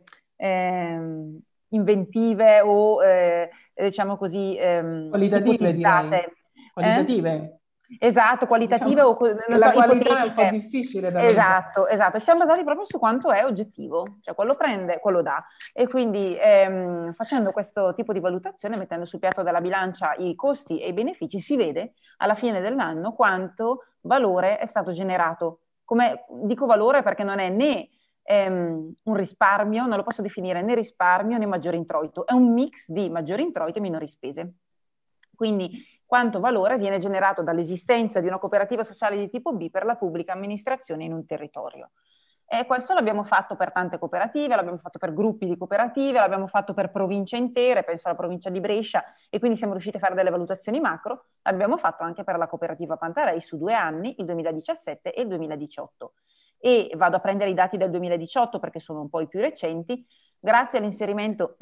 [SPEAKER 2] eh, inventive o, eh, diciamo così, ehm,
[SPEAKER 1] qualitative, direi. Qualitative.
[SPEAKER 2] Eh? Esatto, qualitative
[SPEAKER 1] diciamo,
[SPEAKER 2] o non
[SPEAKER 1] la
[SPEAKER 2] so,
[SPEAKER 1] qualità è un po'
[SPEAKER 2] ipotetiche.
[SPEAKER 1] difficile da
[SPEAKER 2] Esatto,
[SPEAKER 1] valutare.
[SPEAKER 2] esatto. Siamo basati proprio su quanto è oggettivo, cioè quello prende, quello dà. E quindi ehm, facendo questo tipo di valutazione, mettendo sul piatto della bilancia i costi e i benefici, si vede alla fine dell'anno quanto valore è stato generato. Come dico valore perché non è né ehm, un risparmio, non lo posso definire né risparmio né maggiore introito, è un mix di maggiori introiti e minori spese. Quindi quanto valore viene generato dall'esistenza di una cooperativa sociale di tipo B per la pubblica amministrazione in un territorio. E questo l'abbiamo fatto per tante cooperative, l'abbiamo fatto per gruppi di cooperative, l'abbiamo fatto per province intere, penso alla provincia di Brescia, e quindi siamo riusciti a fare delle valutazioni macro. L'abbiamo fatto anche per la cooperativa Pantarei su due anni, il duemiladiciassette e il duemiladiciotto. E vado a prendere i dati del duemiladiciotto perché sono un po' i più recenti, grazie all'inserimento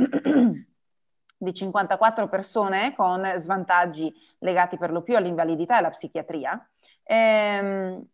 [SPEAKER 2] di cinquantaquattro persone con svantaggi legati per lo più all'invalidità e alla psichiatria. Ehm,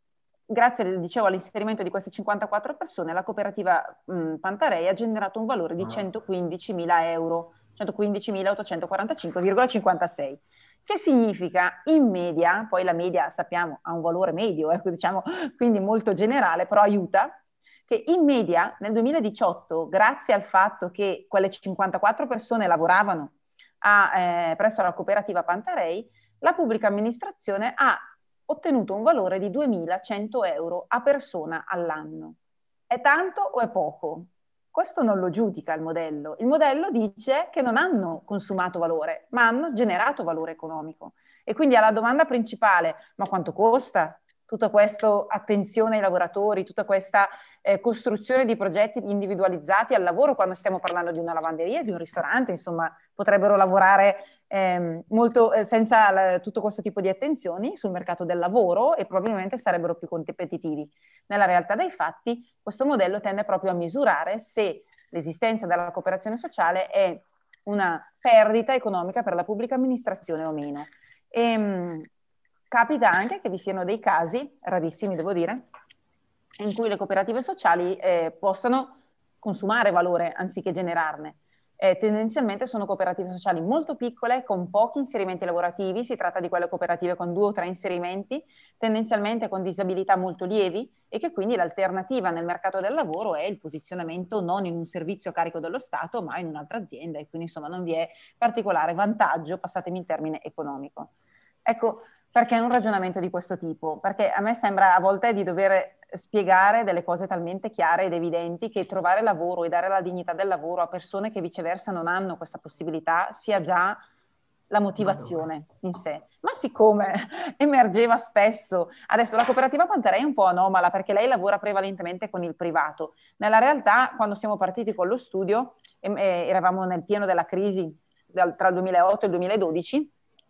[SPEAKER 2] Grazie, dicevo, all'inserimento di queste cinquantaquattro persone, la cooperativa mh, Pantarei ha generato un valore di centoquindicimila euro, centoquindicimilaottocentoquarantacinque virgola cinquantasei, che significa in media, poi la media sappiamo ha un valore medio, ecco, diciamo, quindi molto generale, però aiuta, che in media nel duemiladiciotto, grazie al fatto che quelle cinquantaquattro persone lavoravano a, eh, presso la cooperativa Pantarei, la pubblica amministrazione ha ottenuto un valore di duemilacento euro a persona all'anno. È tanto o è poco? Questo non lo giudica il modello. Il modello dice che non hanno consumato valore, ma hanno generato valore economico. E quindi alla domanda principale, ma quanto costa tutta questa attenzione ai lavoratori, tutta questa eh, costruzione di progetti individualizzati al lavoro, quando stiamo parlando di una lavanderia, di un ristorante, insomma, potrebbero lavorare eh, molto eh, senza la, tutto questo tipo di attenzioni sul mercato del lavoro e probabilmente sarebbero più competitivi. Nella realtà dei fatti, questo modello tende proprio a misurare se l'esistenza della cooperazione sociale è una perdita economica per la pubblica amministrazione o meno. E, mh, capita anche che vi siano dei casi, rarissimi devo dire, in cui le cooperative sociali eh, possano consumare valore anziché generarne. Eh, tendenzialmente sono cooperative sociali molto piccole, con pochi inserimenti lavorativi, si tratta di quelle cooperative con due o tre inserimenti, tendenzialmente con disabilità molto lievi, e che quindi l'alternativa nel mercato del lavoro è il posizionamento non in un servizio a carico dello Stato, ma in un'altra azienda, e quindi insomma non vi è particolare vantaggio, passatemi il termine, economico. Ecco, perché è un ragionamento di questo tipo? Perché a me sembra a volte di dover spiegare delle cose talmente chiare ed evidenti che trovare lavoro e dare la dignità del lavoro a persone che viceversa non hanno questa possibilità sia già la motivazione in sé. Ma siccome emergeva spesso, adesso la cooperativa Pantarei è un po' anomala perché lei lavora prevalentemente con il privato. Nella realtà, quando siamo partiti con lo studio, eh, eravamo nel pieno della crisi tra il duemilaotto e il duemiladodici,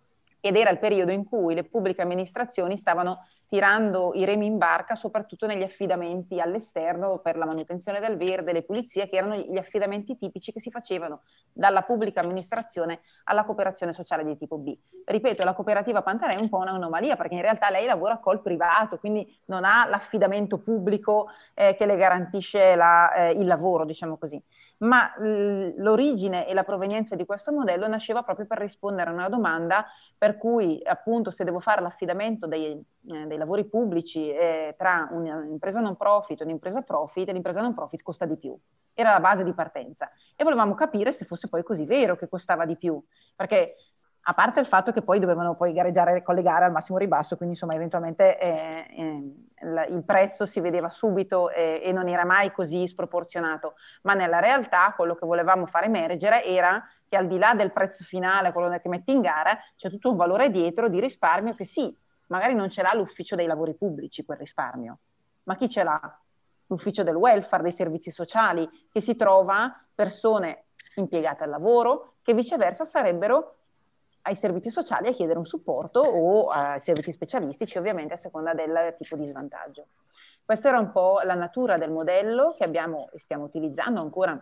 [SPEAKER 2] ed era il periodo in cui le pubbliche amministrazioni stavano tirando i remi in barca, soprattutto negli affidamenti all'esterno per la manutenzione del verde, le pulizie, che erano gli affidamenti tipici che si facevano dalla pubblica amministrazione alla cooperazione sociale di tipo B. Ripeto, la cooperativa Pantarei è un po' un'anomalia, perché in realtà lei lavora col privato, quindi non ha l'affidamento pubblico eh, che le garantisce la, eh, il lavoro, diciamo così. Ma l'origine e la provenienza di questo modello nasceva proprio per rispondere a una domanda per cui, appunto, se devo fare l'affidamento dei, eh, dei lavori pubblici eh, tra un'impresa non profit e un'impresa profit, l'impresa non profit costa di più. Era la base di partenza. E volevamo capire se fosse poi così vero che costava di più, perché a parte il fatto che poi dovevano poi gareggiare con le gare al massimo ribasso, quindi insomma eventualmente eh, eh, il, il prezzo si vedeva subito eh, e non era mai così sproporzionato, ma nella realtà quello che volevamo far emergere era che al di là del prezzo finale, quello che metti in gara, c'è tutto un valore dietro di risparmio che sì, magari non ce l'ha l'ufficio dei lavori pubblici quel risparmio, ma chi ce l'ha? L'ufficio del welfare, dei servizi sociali, che si trova persone impiegate al lavoro che viceversa sarebbero ai servizi sociali a chiedere un supporto o ai servizi specialistici, ovviamente a seconda del tipo di svantaggio. Questa era un po' la natura del modello che abbiamo e stiamo utilizzando ancora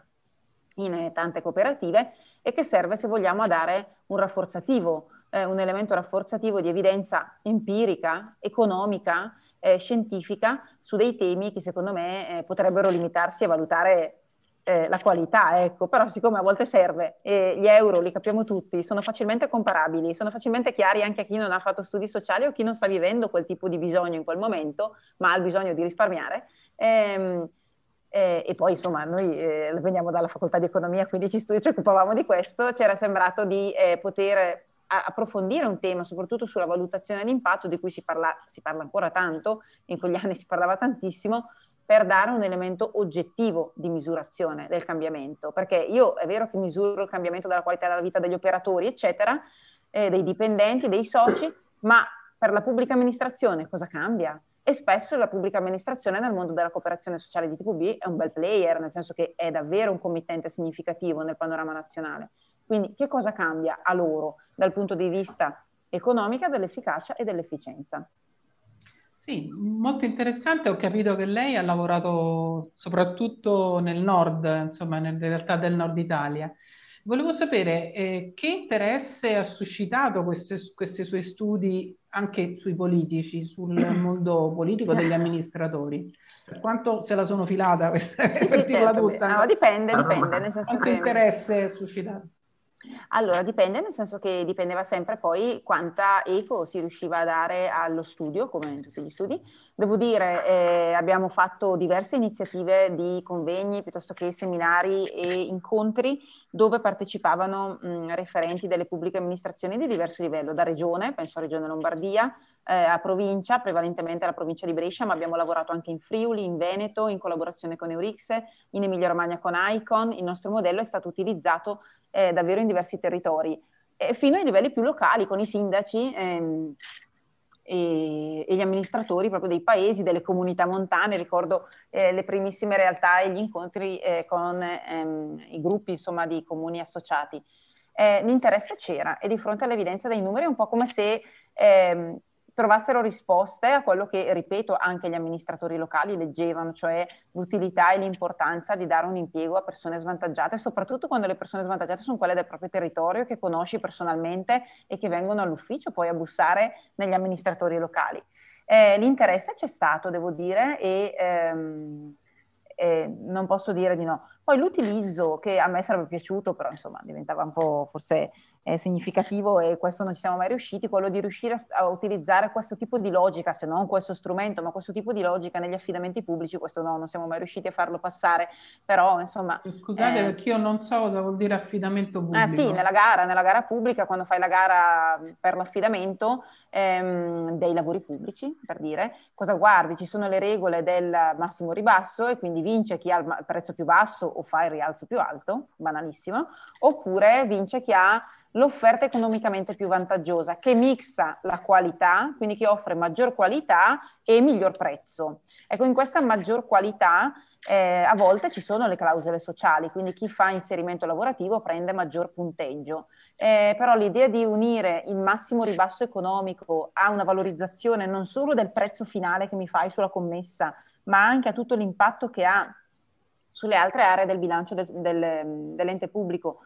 [SPEAKER 2] in tante cooperative e che serve, se vogliamo, a dare un rafforzativo, eh, un elemento rafforzativo di evidenza empirica, economica, eh, scientifica su dei temi che secondo me eh, potrebbero limitarsi a valutare Eh, la qualità, ecco, però siccome a volte serve e gli euro li capiamo tutti, sono facilmente comparabili, sono facilmente chiari anche a chi non ha fatto studi sociali o chi non sta vivendo quel tipo di bisogno in quel momento, ma ha il bisogno di risparmiare. Ehm, eh, e poi insomma noi eh, veniamo dalla facoltà di economia, quindi ci, studi, ci occupavamo di questo, c'era sembrato di eh, poter approfondire un tema, soprattutto sulla valutazione d'impatto, di cui si parla, si parla ancora tanto, in quegli anni si parlava tantissimo, per dare un elemento oggettivo di misurazione del cambiamento, perché io è vero che misuro il cambiamento della qualità della vita degli operatori, eccetera, eh, dei dipendenti, dei soci, ma per la pubblica amministrazione cosa cambia? e spesso la pubblica amministrazione nel mondo della cooperazione sociale di tipo B è un bel player, nel senso che è davvero un committente significativo nel panorama nazionale. Quindi che cosa cambia a loro dal punto di vista economico, dell'efficacia e dell'efficienza?
[SPEAKER 1] Sì, molto interessante. Ho capito che lei ha lavorato soprattutto nel nord, insomma, nelle realtà del nord Italia. Volevo sapere eh, che interesse ha suscitato queste- questi suoi studi anche sui politici, sul mondo politico degli amministratori. Cioè, quanto se la sono filata questa,
[SPEAKER 2] Sì,
[SPEAKER 1] per
[SPEAKER 2] sì,
[SPEAKER 1] dirla
[SPEAKER 2] certo.
[SPEAKER 1] tutta,
[SPEAKER 2] No,
[SPEAKER 1] insomma.
[SPEAKER 2] dipende, dipende, nel senso
[SPEAKER 1] Quanto
[SPEAKER 2] che...
[SPEAKER 1] interesse ha suscitato?
[SPEAKER 2] Allora, dipende, nel senso che dipendeva sempre poi quanta eco si riusciva a dare allo studio, come in tutti gli studi. Devo dire, eh, abbiamo fatto diverse iniziative di convegni piuttosto che seminari e incontri dove partecipavano mh, referenti delle pubbliche amministrazioni di diverso livello, da regione, penso a Regione Lombardia, eh, a provincia, prevalentemente alla provincia di Brescia, ma abbiamo lavorato anche in Friuli, in Veneto, in collaborazione con Eurixe, in Emilia Romagna con Icon. Il nostro modello è stato utilizzato eh, davvero in diversi territori, eh, fino ai livelli più locali, con i sindaci ehm, e, e gli amministratori proprio dei paesi, delle comunità montane. Ricordo eh, le primissime realtà e gli incontri eh, con ehm, i gruppi, insomma, di comuni associati. Eh, l'interesse c'era, e di fronte all'evidenza dei numeri è un po' come se ehm, trovassero risposte a quello che, ripeto, anche gli amministratori locali leggevano, cioè l'utilità e l'importanza di dare un impiego a persone svantaggiate, soprattutto quando le persone svantaggiate sono quelle del proprio territorio, che conosci personalmente e che vengono all'ufficio poi a bussare negli amministratori locali. Eh, l'interesse c'è stato, devo dire, e ehm, eh, non posso dire di no. Poi l'utilizzo, che a me sarebbe piaciuto, però insomma diventava un po' forse eh, significativo, e questo non ci siamo mai riusciti, quello di riuscire a, a utilizzare questo tipo di logica, se non questo strumento, ma questo tipo di logica negli affidamenti pubblici. Questo no, non siamo mai riusciti a farlo passare, però insomma...
[SPEAKER 1] Scusate,
[SPEAKER 2] eh,
[SPEAKER 1] perché io non so cosa vuol dire affidamento pubblico.
[SPEAKER 2] Ah sì, nella gara, nella gara pubblica, quando fai la gara per l'affidamento ehm, dei lavori pubblici, per dire, cosa guardi? Ci sono le regole del massimo ribasso, e quindi vince chi ha il prezzo più basso o fa il rialzo più alto, banalissimo, oppure vince chi ha l'offerta economicamente più vantaggiosa, che mixa la qualità, quindi che offre maggior qualità e miglior prezzo. Ecco, in questa maggior qualità eh, a volte ci sono le clausole sociali, quindi chi fa inserimento lavorativo prende maggior punteggio. Eh, però l'idea di unire il massimo ribasso economico a una valorizzazione non solo del prezzo finale che mi fai sulla commessa, ma anche a tutto l'impatto che ha sulle altre aree del bilancio del, del, dell'ente pubblico,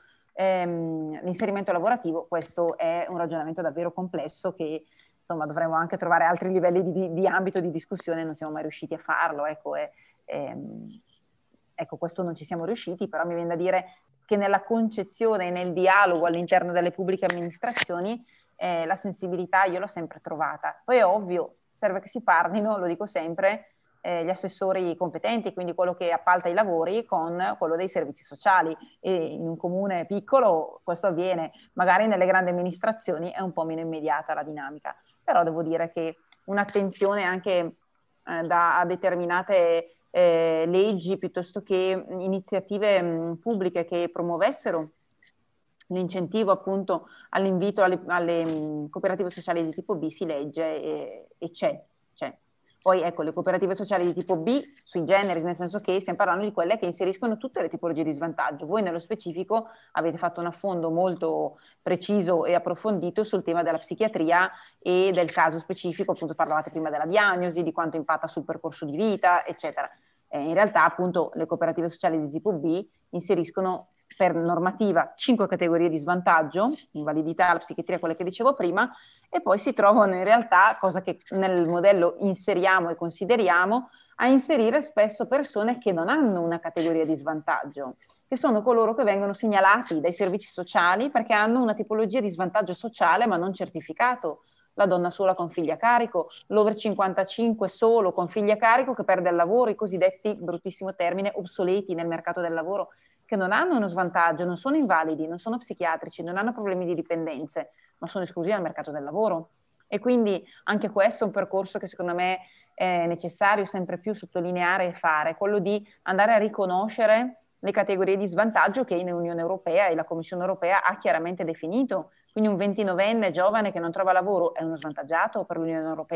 [SPEAKER 2] ehm, l'inserimento lavorativo, questo è un ragionamento davvero complesso che insomma dovremmo anche trovare altri livelli di, di, di ambito di discussione, non siamo mai riusciti a farlo, ecco, e, ehm, ecco, questo non ci siamo riusciti, però mi viene da dire che nella concezione e nel dialogo all'interno delle pubbliche amministrazioni eh, la sensibilità io l'ho sempre trovata. Poi è ovvio, serve che si parlino, lo dico sempre, Eh, gli assessori competenti, quindi quello che appalta i lavori, con quello dei servizi sociali, e in un comune piccolo questo avviene, magari nelle grandi amministrazioni è un po' meno immediata la dinamica, però devo dire che un'attenzione anche eh, da, a determinate eh, leggi piuttosto che iniziative mh, pubbliche che promuovessero l'incentivo appunto all'invito alle, alle mh, cooperative sociali di tipo B si legge e, e c'è, c'è. Poi ecco, le cooperative sociali di tipo B, sui generis, nel senso che stiamo parlando di quelle che inseriscono tutte le tipologie di svantaggio. Voi nello specifico avete fatto un affondo molto preciso e approfondito sul tema della psichiatria e del caso specifico, appunto parlavate prima della diagnosi, di quanto impatta sul percorso di vita, eccetera. Eh, in realtà appunto le cooperative sociali di tipo B inseriscono per normativa cinque categorie di svantaggio, invalidità, la psichiatria, quelle che dicevo prima, e poi si trovano in realtà, cosa che nel modello inseriamo e consideriamo, a inserire spesso persone che non hanno una categoria di svantaggio, che sono coloro che vengono segnalati dai servizi sociali perché hanno una tipologia di svantaggio sociale ma non certificato. La donna sola con figli a carico, l'over cinquantacinque solo con figli a carico che perde il lavoro, i cosiddetti, bruttissimo termine, obsoleti nel mercato del lavoro, che non hanno uno svantaggio, non sono invalidi, non sono psichiatrici, non hanno problemi di dipendenze, ma sono esclusi dal mercato del lavoro. E quindi anche questo è un percorso che secondo me è necessario sempre più sottolineare e fare, quello di andare a riconoscere le categorie di svantaggio che l'Unione Europea e la Commissione Europea ha chiaramente definito. Quindi un ventinovenne giovane che non trova lavoro è uno svantaggiato per l'Unione Europea,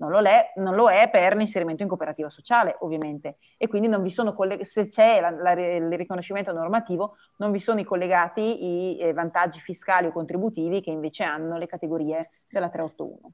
[SPEAKER 2] non lo è, non lo è per l'inserimento in cooperativa sociale, ovviamente, e quindi non vi sono colleg- se c'è la, la, il riconoscimento normativo, non vi sono i collegati i eh, vantaggi fiscali o contributivi che invece hanno le categorie della trecentoottantuno.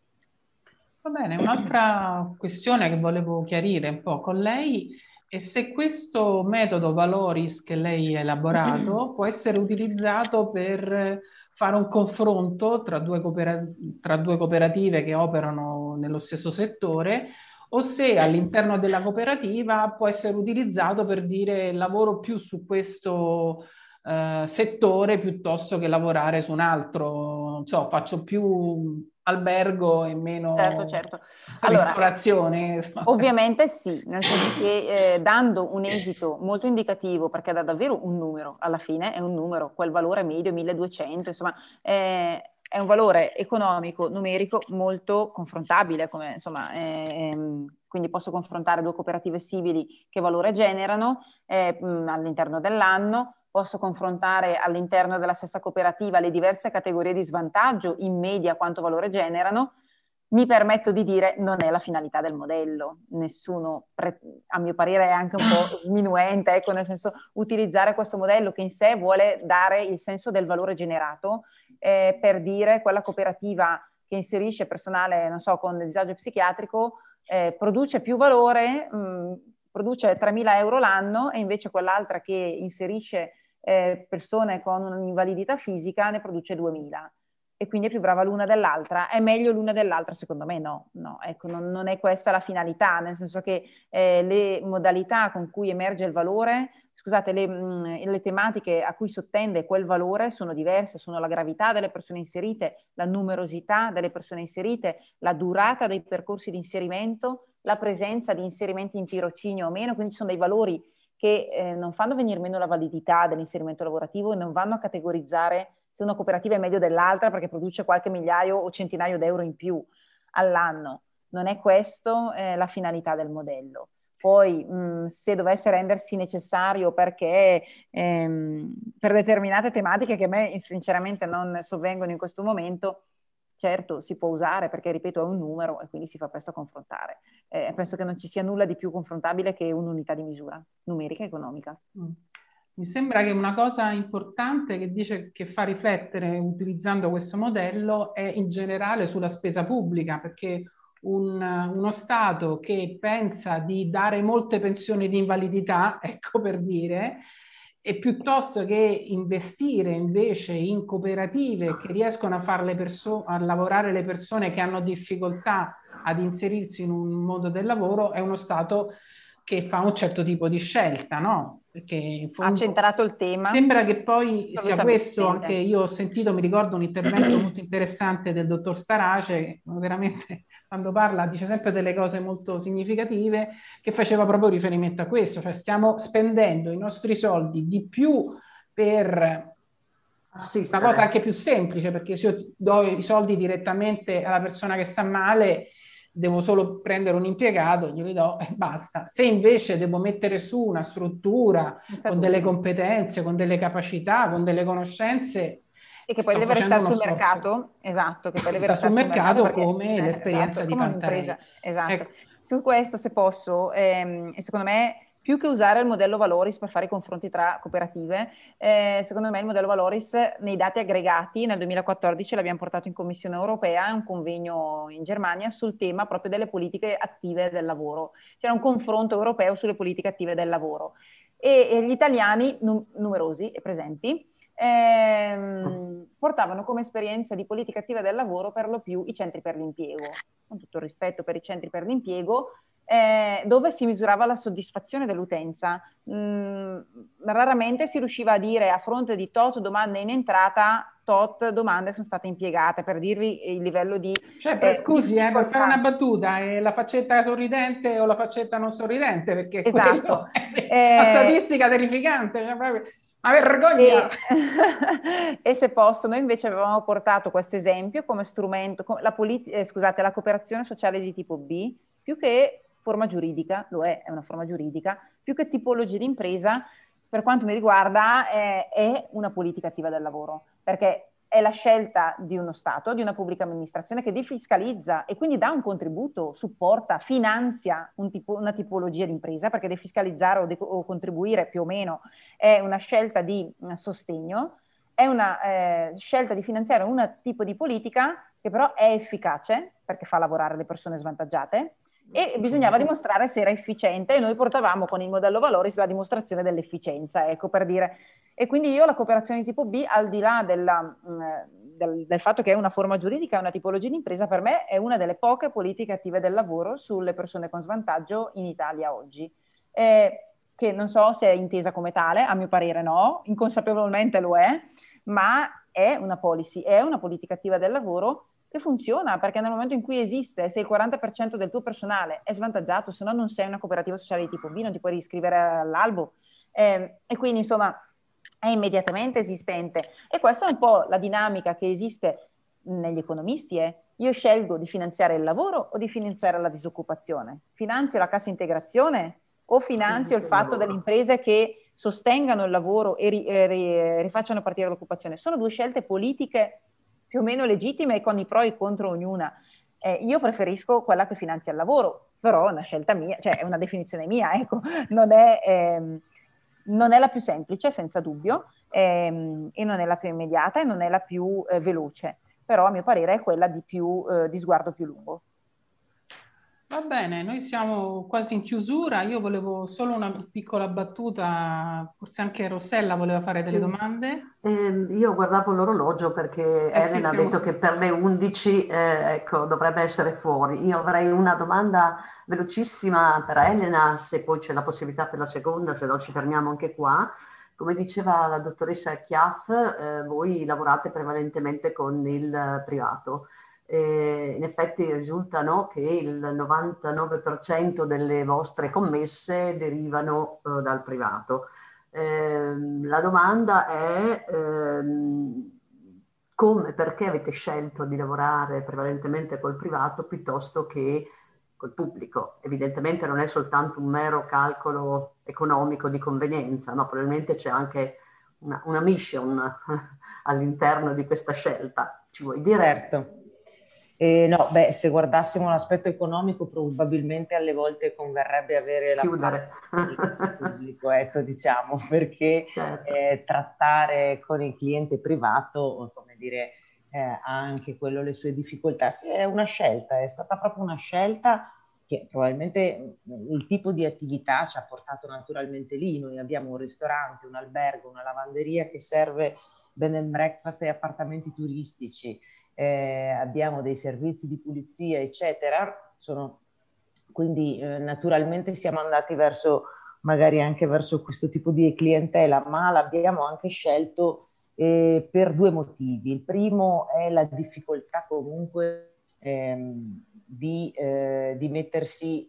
[SPEAKER 1] Va bene, un'altra questione che volevo chiarire un po' con lei è se questo metodo Valoris che lei ha elaborato può essere utilizzato per fare un confronto tra due, coopera- tra due cooperative che operano nello stesso settore, o se all'interno della cooperativa può essere utilizzato per dire lavoro più su questo eh, settore piuttosto che lavorare su un altro, non so, faccio più albergo e meno
[SPEAKER 2] certo, certo. Allora,
[SPEAKER 1] ristorazione.
[SPEAKER 2] Ovviamente sì, nel senso che eh, dando un esito molto indicativo, perché dà davvero un numero, alla fine è un numero, quel valore medio milleduecento, insomma, eh, è un valore economico, numerico molto confrontabile, come, insomma, eh, quindi posso confrontare due cooperative simili che valore generano eh, mh, all'interno dell'anno, posso confrontare all'interno della stessa cooperativa le diverse categorie di svantaggio, in media quanto valore generano. Mi permetto di dire non è la finalità del modello, nessuno, pre- a mio parere è anche un po' sminuente, ecco, nel senso utilizzare questo modello che in sé vuole dare il senso del valore generato eh, per dire quella cooperativa che inserisce personale, non so, con disagio psichiatrico eh, produce più valore, mh, produce tremila euro l'anno e invece quell'altra che inserisce eh, persone con un'invalidità fisica ne produce duemila. E quindi è più brava l'una dell'altra. È meglio l'una dell'altra? Secondo me no, no, ecco, non, non è questa la finalità, nel senso che eh, le modalità con cui emerge il valore, scusate, le, mh, le tematiche a cui sottende quel valore sono diverse, sono la gravità delle persone inserite, la numerosità delle persone inserite, la durata dei percorsi di inserimento, la presenza di inserimenti in tirocinio o meno, quindi ci sono dei valori che eh, non fanno venire meno la validità dell'inserimento lavorativo e non vanno a categorizzare se una cooperativa è meglio dell'altra perché produce qualche migliaio o centinaio d'euro in più all'anno. Non è questo eh, la finalità del modello. Poi mh, se dovesse rendersi necessario perché ehm, per determinate tematiche che a me sinceramente non sovvengono in questo momento, certo si può usare perché, ripeto, è un numero e quindi si fa presto a confrontare. Eh, penso che non ci sia nulla di più confrontabile che un'unità di misura numerica e economica.
[SPEAKER 1] Mm. Mi sembra che una cosa importante che dice che fa riflettere utilizzando questo modello è in generale sulla spesa pubblica, perché un, uno Stato che pensa di dare molte pensioni di invalidità, ecco per dire, e piuttosto che investire invece in cooperative che riescono a far le perso- a lavorare le persone che hanno difficoltà ad inserirsi in un mondo del lavoro, è uno Stato che fa un certo tipo di scelta, no? Perché in fondo
[SPEAKER 2] ha centrato il tema.
[SPEAKER 1] Sembra che poi sia questo, anche io ho sentito, mi ricordo un intervento molto interessante del dottor Starace, che veramente quando parla dice sempre delle cose molto significative, che faceva proprio riferimento a questo, cioè stiamo spendendo i nostri soldi di più per assistere. Una cosa anche più semplice, perché se io do i soldi direttamente alla persona che sta male, devo solo prendere un impiegato, glieli do e basta. Se invece devo mettere su una struttura con delle competenze, con delle capacità, con delle conoscenze,
[SPEAKER 2] e che poi deve restare sul sforzo. mercato, esatto, che poi deve restare
[SPEAKER 1] sul mercato,
[SPEAKER 2] mercato perché,
[SPEAKER 1] come
[SPEAKER 2] eh,
[SPEAKER 1] l'esperienza
[SPEAKER 2] esatto,
[SPEAKER 1] di
[SPEAKER 2] come
[SPEAKER 1] Pantarei.
[SPEAKER 2] Esatto.
[SPEAKER 1] Ecco.
[SPEAKER 2] Su questo, se posso, ehm, e secondo me, più che usare il modello Valoris per fare i confronti tra cooperative, eh, secondo me il modello Valoris nei dati aggregati nel duemilaquattordici l'abbiamo portato in Commissione Europea, un convegno in Germania sul tema proprio delle politiche attive del lavoro. C'era un confronto europeo sulle politiche attive del lavoro e, e gli italiani num- numerosi e presenti ehm, portavano come esperienza di politica attiva del lavoro per lo più i centri per l'impiego, con tutto il rispetto per i centri per l'impiego, Eh, dove si misurava la soddisfazione dell'utenza. Mm, raramente si riusciva a dire a fronte di tot domande in entrata, tot domande sono state impiegate, per dirvi il livello di...
[SPEAKER 1] Cioè, eh, scusi, eh, per fare una battuta, è la faccetta sorridente o la faccetta non sorridente? Perché
[SPEAKER 2] esatto.
[SPEAKER 1] È eh, una statistica terrificante, ma vergogna!
[SPEAKER 2] E, e se posso, noi invece avevamo portato questo esempio come strumento, come la, polit- eh, scusate, la cooperazione sociale di tipo B, più che forma giuridica, lo è, è una forma giuridica, più che tipologia di impresa, per quanto mi riguarda, è, è una politica attiva del lavoro, perché è la scelta di uno Stato, di una pubblica amministrazione che defiscalizza e quindi dà un contributo, supporta, finanzia un tipo, una tipologia di impresa, perché defiscalizzare o, de- o contribuire più o meno è una scelta di uh, sostegno, è una eh, scelta di finanziare un tipo di politica che però è efficace, perché fa lavorare le persone svantaggiate, e bisognava dimostrare se era efficiente, e noi portavamo con il modello Valoris la dimostrazione dell'efficienza, ecco, per dire. E quindi io la cooperazione di tipo B, al di là della, mh, del, del fatto che è una forma giuridica, è una tipologia di impresa, per me è una delle poche politiche attive del lavoro sulle persone con svantaggio in Italia oggi, eh, che non so se è intesa come tale, a mio parere no, inconsapevolmente lo è, ma è una policy, è una politica attiva del lavoro che funziona, perché nel momento in cui esiste, se il quaranta per cento del tuo personale è svantaggiato, se no non sei una cooperativa sociale di tipo B, non ti puoi riscrivere all'albo, eh, e quindi insomma è immediatamente esistente. E questa è un po' la dinamica che esiste negli economisti, è: io scelgo di finanziare il lavoro o di finanziare la disoccupazione? Finanzio la cassa integrazione o finanzio il fatto delle imprese che sostengano il lavoro e ri, eh, ri, rifacciano partire l'occupazione? Sono due scelte politiche più o meno legittime e con i pro e i contro ognuna. Eh, io preferisco quella che finanzia il lavoro, però è una scelta mia, cioè è una definizione mia, ecco, non è, ehm, non è la più semplice, senza dubbio, ehm, e non è la più immediata e non è la più eh, veloce, però a mio parere è quella di, più, eh, di sguardo più lungo.
[SPEAKER 1] Va bene, noi siamo quasi in chiusura. Io volevo solo una piccola battuta, forse anche Rossella voleva fare delle
[SPEAKER 3] Sì.
[SPEAKER 1] domande.
[SPEAKER 3] Eh, io guardavo l'orologio perché
[SPEAKER 1] Eh sì,
[SPEAKER 3] Elena ha
[SPEAKER 1] siamo-
[SPEAKER 3] detto che per le undici eh, ecco, dovrebbe essere fuori. Io avrei una domanda velocissima per Elena, se poi c'è la possibilità per la seconda, se no ci fermiamo anche qua. Come diceva la dottoressa Chiaff, eh, voi lavorate prevalentemente con il privato. Eh, in effetti risultano che il novantanove per cento delle vostre commesse derivano eh, dal privato. Eh, la domanda è ehm, come, perché avete scelto di lavorare prevalentemente col privato piuttosto che col pubblico? Evidentemente non è soltanto un mero calcolo economico di convenienza, ma probabilmente c'è anche una, una mission all'interno di questa scelta. Ci vuoi dire?
[SPEAKER 4] Certo. Eh, no, beh, se guardassimo l'aspetto economico, probabilmente alle volte converrebbe avere la
[SPEAKER 3] Chiudere.
[SPEAKER 4] parte pubblico, ecco, diciamo, perché
[SPEAKER 3] Certo.
[SPEAKER 4] eh, trattare con il cliente privato, come dire, eh, ha anche quello le sue difficoltà. Sì, è una scelta, è stata proprio una scelta che probabilmente il tipo di attività ci ha portato naturalmente lì. Noi abbiamo un ristorante, un albergo, una lavanderia che serve bed and breakfast e appartamenti turistici. Eh, abbiamo dei servizi di pulizia, eccetera. Sono, quindi eh, naturalmente siamo andati verso, magari anche verso questo tipo di clientela, ma l'abbiamo anche scelto eh, per due motivi. Il primo è la difficoltà comunque ehm, di, eh, di mettersi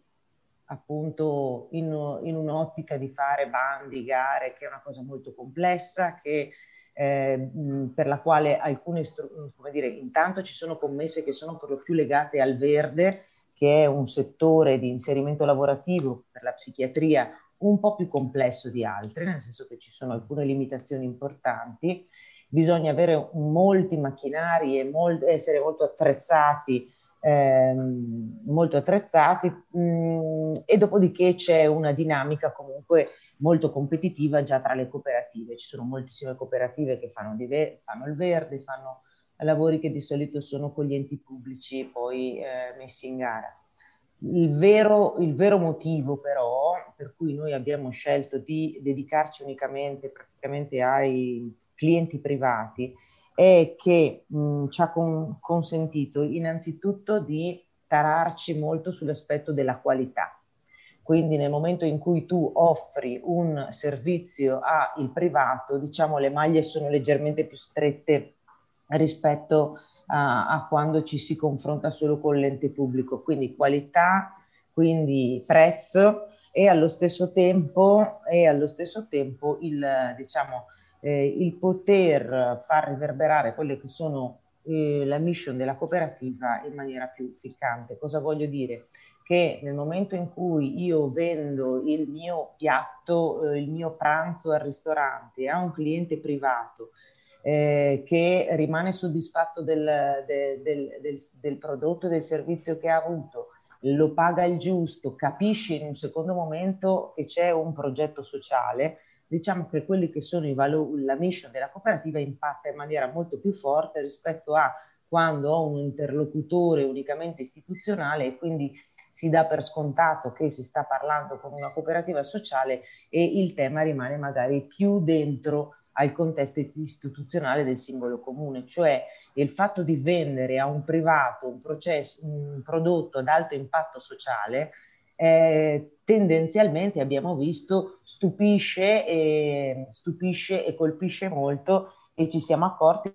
[SPEAKER 4] appunto in, in un'ottica di fare bandi, gare, che è una cosa molto complessa, che Eh, per la quale alcune, come dire, intanto ci sono commesse che sono per lo più legate al verde, che è un settore di inserimento lavorativo per la psichiatria un po' più complesso di altri, nel senso che ci sono alcune limitazioni importanti, bisogna avere molti macchinari e molt- essere molto attrezzati, ehm, molto attrezzati mh, e dopodiché c'è una dinamica comunque molto competitiva già tra le cooperative. Ci sono moltissime cooperative che fanno, di ver- fanno il verde, fanno lavori che di solito sono con gli enti pubblici poi eh, messi in gara. Il vero, il vero motivo però per cui noi abbiamo scelto di dedicarci unicamente praticamente ai clienti privati è che mh, ci ha con- consentito innanzitutto di tararci molto sull'aspetto della qualità. Quindi nel momento in cui tu offri un servizio al privato, diciamo le maglie sono leggermente più strette rispetto a, a quando ci si confronta solo con l'ente pubblico. Quindi qualità, quindi prezzo e allo stesso tempo, e allo stesso tempo il, diciamo, eh, il poter far riverberare quelle che sono eh, la mission della cooperativa in maniera più ficcante. Cosa voglio dire? Che nel momento in cui io vendo il mio piatto, eh, il mio pranzo al ristorante a un cliente privato, eh, che rimane soddisfatto del, del, del, del, del prodotto e del servizio che ha avuto, lo paga il giusto, capisce in un secondo momento che c'è un progetto sociale, diciamo che quelli che sono i valori, la mission della cooperativa impatta in maniera molto più forte rispetto a quando ho un interlocutore unicamente istituzionale e quindi si dà per scontato che si sta parlando con una cooperativa sociale e il tema rimane magari più dentro al contesto istituzionale del singolo comune, cioè il fatto di vendere a un privato un, processo, un prodotto ad alto impatto sociale eh, tendenzialmente abbiamo visto stupisce e, stupisce e colpisce molto e ci siamo accorti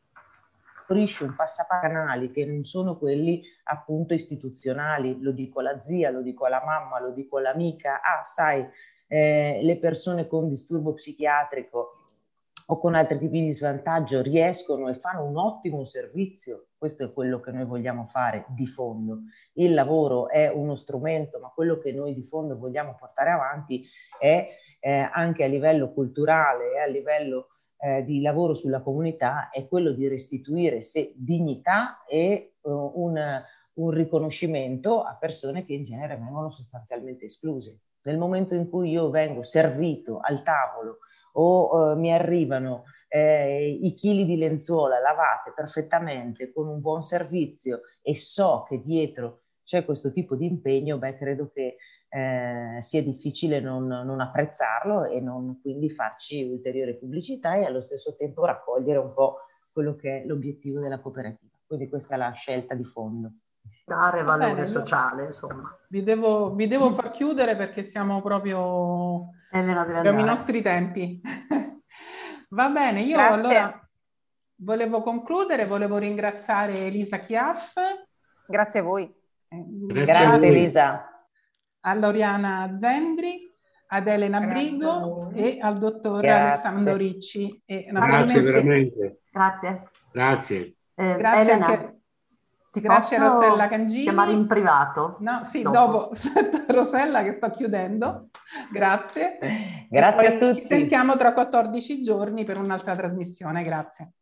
[SPEAKER 4] un passacanali che non sono quelli appunto istituzionali, lo dico alla zia, lo dico alla mamma, lo dico all'amica, ah sai eh, le persone con disturbo psichiatrico o con altri tipi di svantaggio riescono e fanno un ottimo servizio. Questo è quello che noi vogliamo fare di fondo. Il lavoro è uno strumento, ma quello che noi di fondo vogliamo portare avanti è eh, anche a livello culturale e a livello eh, di lavoro sulla comunità, è quello di restituire se, dignità e uh, un, un riconoscimento a persone che in genere vengono sostanzialmente escluse. Nel momento in cui io vengo servito al tavolo o eh, mi arrivano eh, i chili di lenzuola lavate perfettamente con un buon servizio e so che dietro c'è questo tipo di impegno, beh, credo che eh, sia difficile non, non apprezzarlo e non quindi farci ulteriore pubblicità e allo stesso tempo raccogliere un po' quello che è l'obiettivo della cooperativa. Quindi questa è la scelta di fondo.
[SPEAKER 3] Dare valore
[SPEAKER 1] bene,
[SPEAKER 3] sociale, insomma.
[SPEAKER 1] Vi devo, vi devo far chiudere perché siamo proprio abbiamo i nostri tempi. Va bene, io
[SPEAKER 2] Grazie.
[SPEAKER 1] Allora volevo concludere, volevo ringraziare Elisa Chiaff.
[SPEAKER 2] Grazie a voi.
[SPEAKER 1] Grazie,
[SPEAKER 4] Grazie Elisa.
[SPEAKER 1] A Loriana Zendri, ad Elena
[SPEAKER 6] Grazie
[SPEAKER 1] Brigo e al dottor
[SPEAKER 4] Grazie.
[SPEAKER 1] Alessandro Ricci. E
[SPEAKER 5] Grazie veramente.
[SPEAKER 3] Grazie.
[SPEAKER 5] Grazie.
[SPEAKER 3] Eh,
[SPEAKER 1] Grazie
[SPEAKER 3] Elena,
[SPEAKER 1] anche.
[SPEAKER 3] ti
[SPEAKER 1] Grazie a
[SPEAKER 3] posso
[SPEAKER 1] Rossella Cangini.
[SPEAKER 3] chiamare in privato?
[SPEAKER 1] No, sì,
[SPEAKER 3] dopo.
[SPEAKER 1] dopo. Aspetta, Rossella che sto chiudendo. Grazie.
[SPEAKER 4] Grazie
[SPEAKER 1] E poi
[SPEAKER 4] a tutti.
[SPEAKER 1] Ci sentiamo tra quattordici giorni per un'altra trasmissione. Grazie.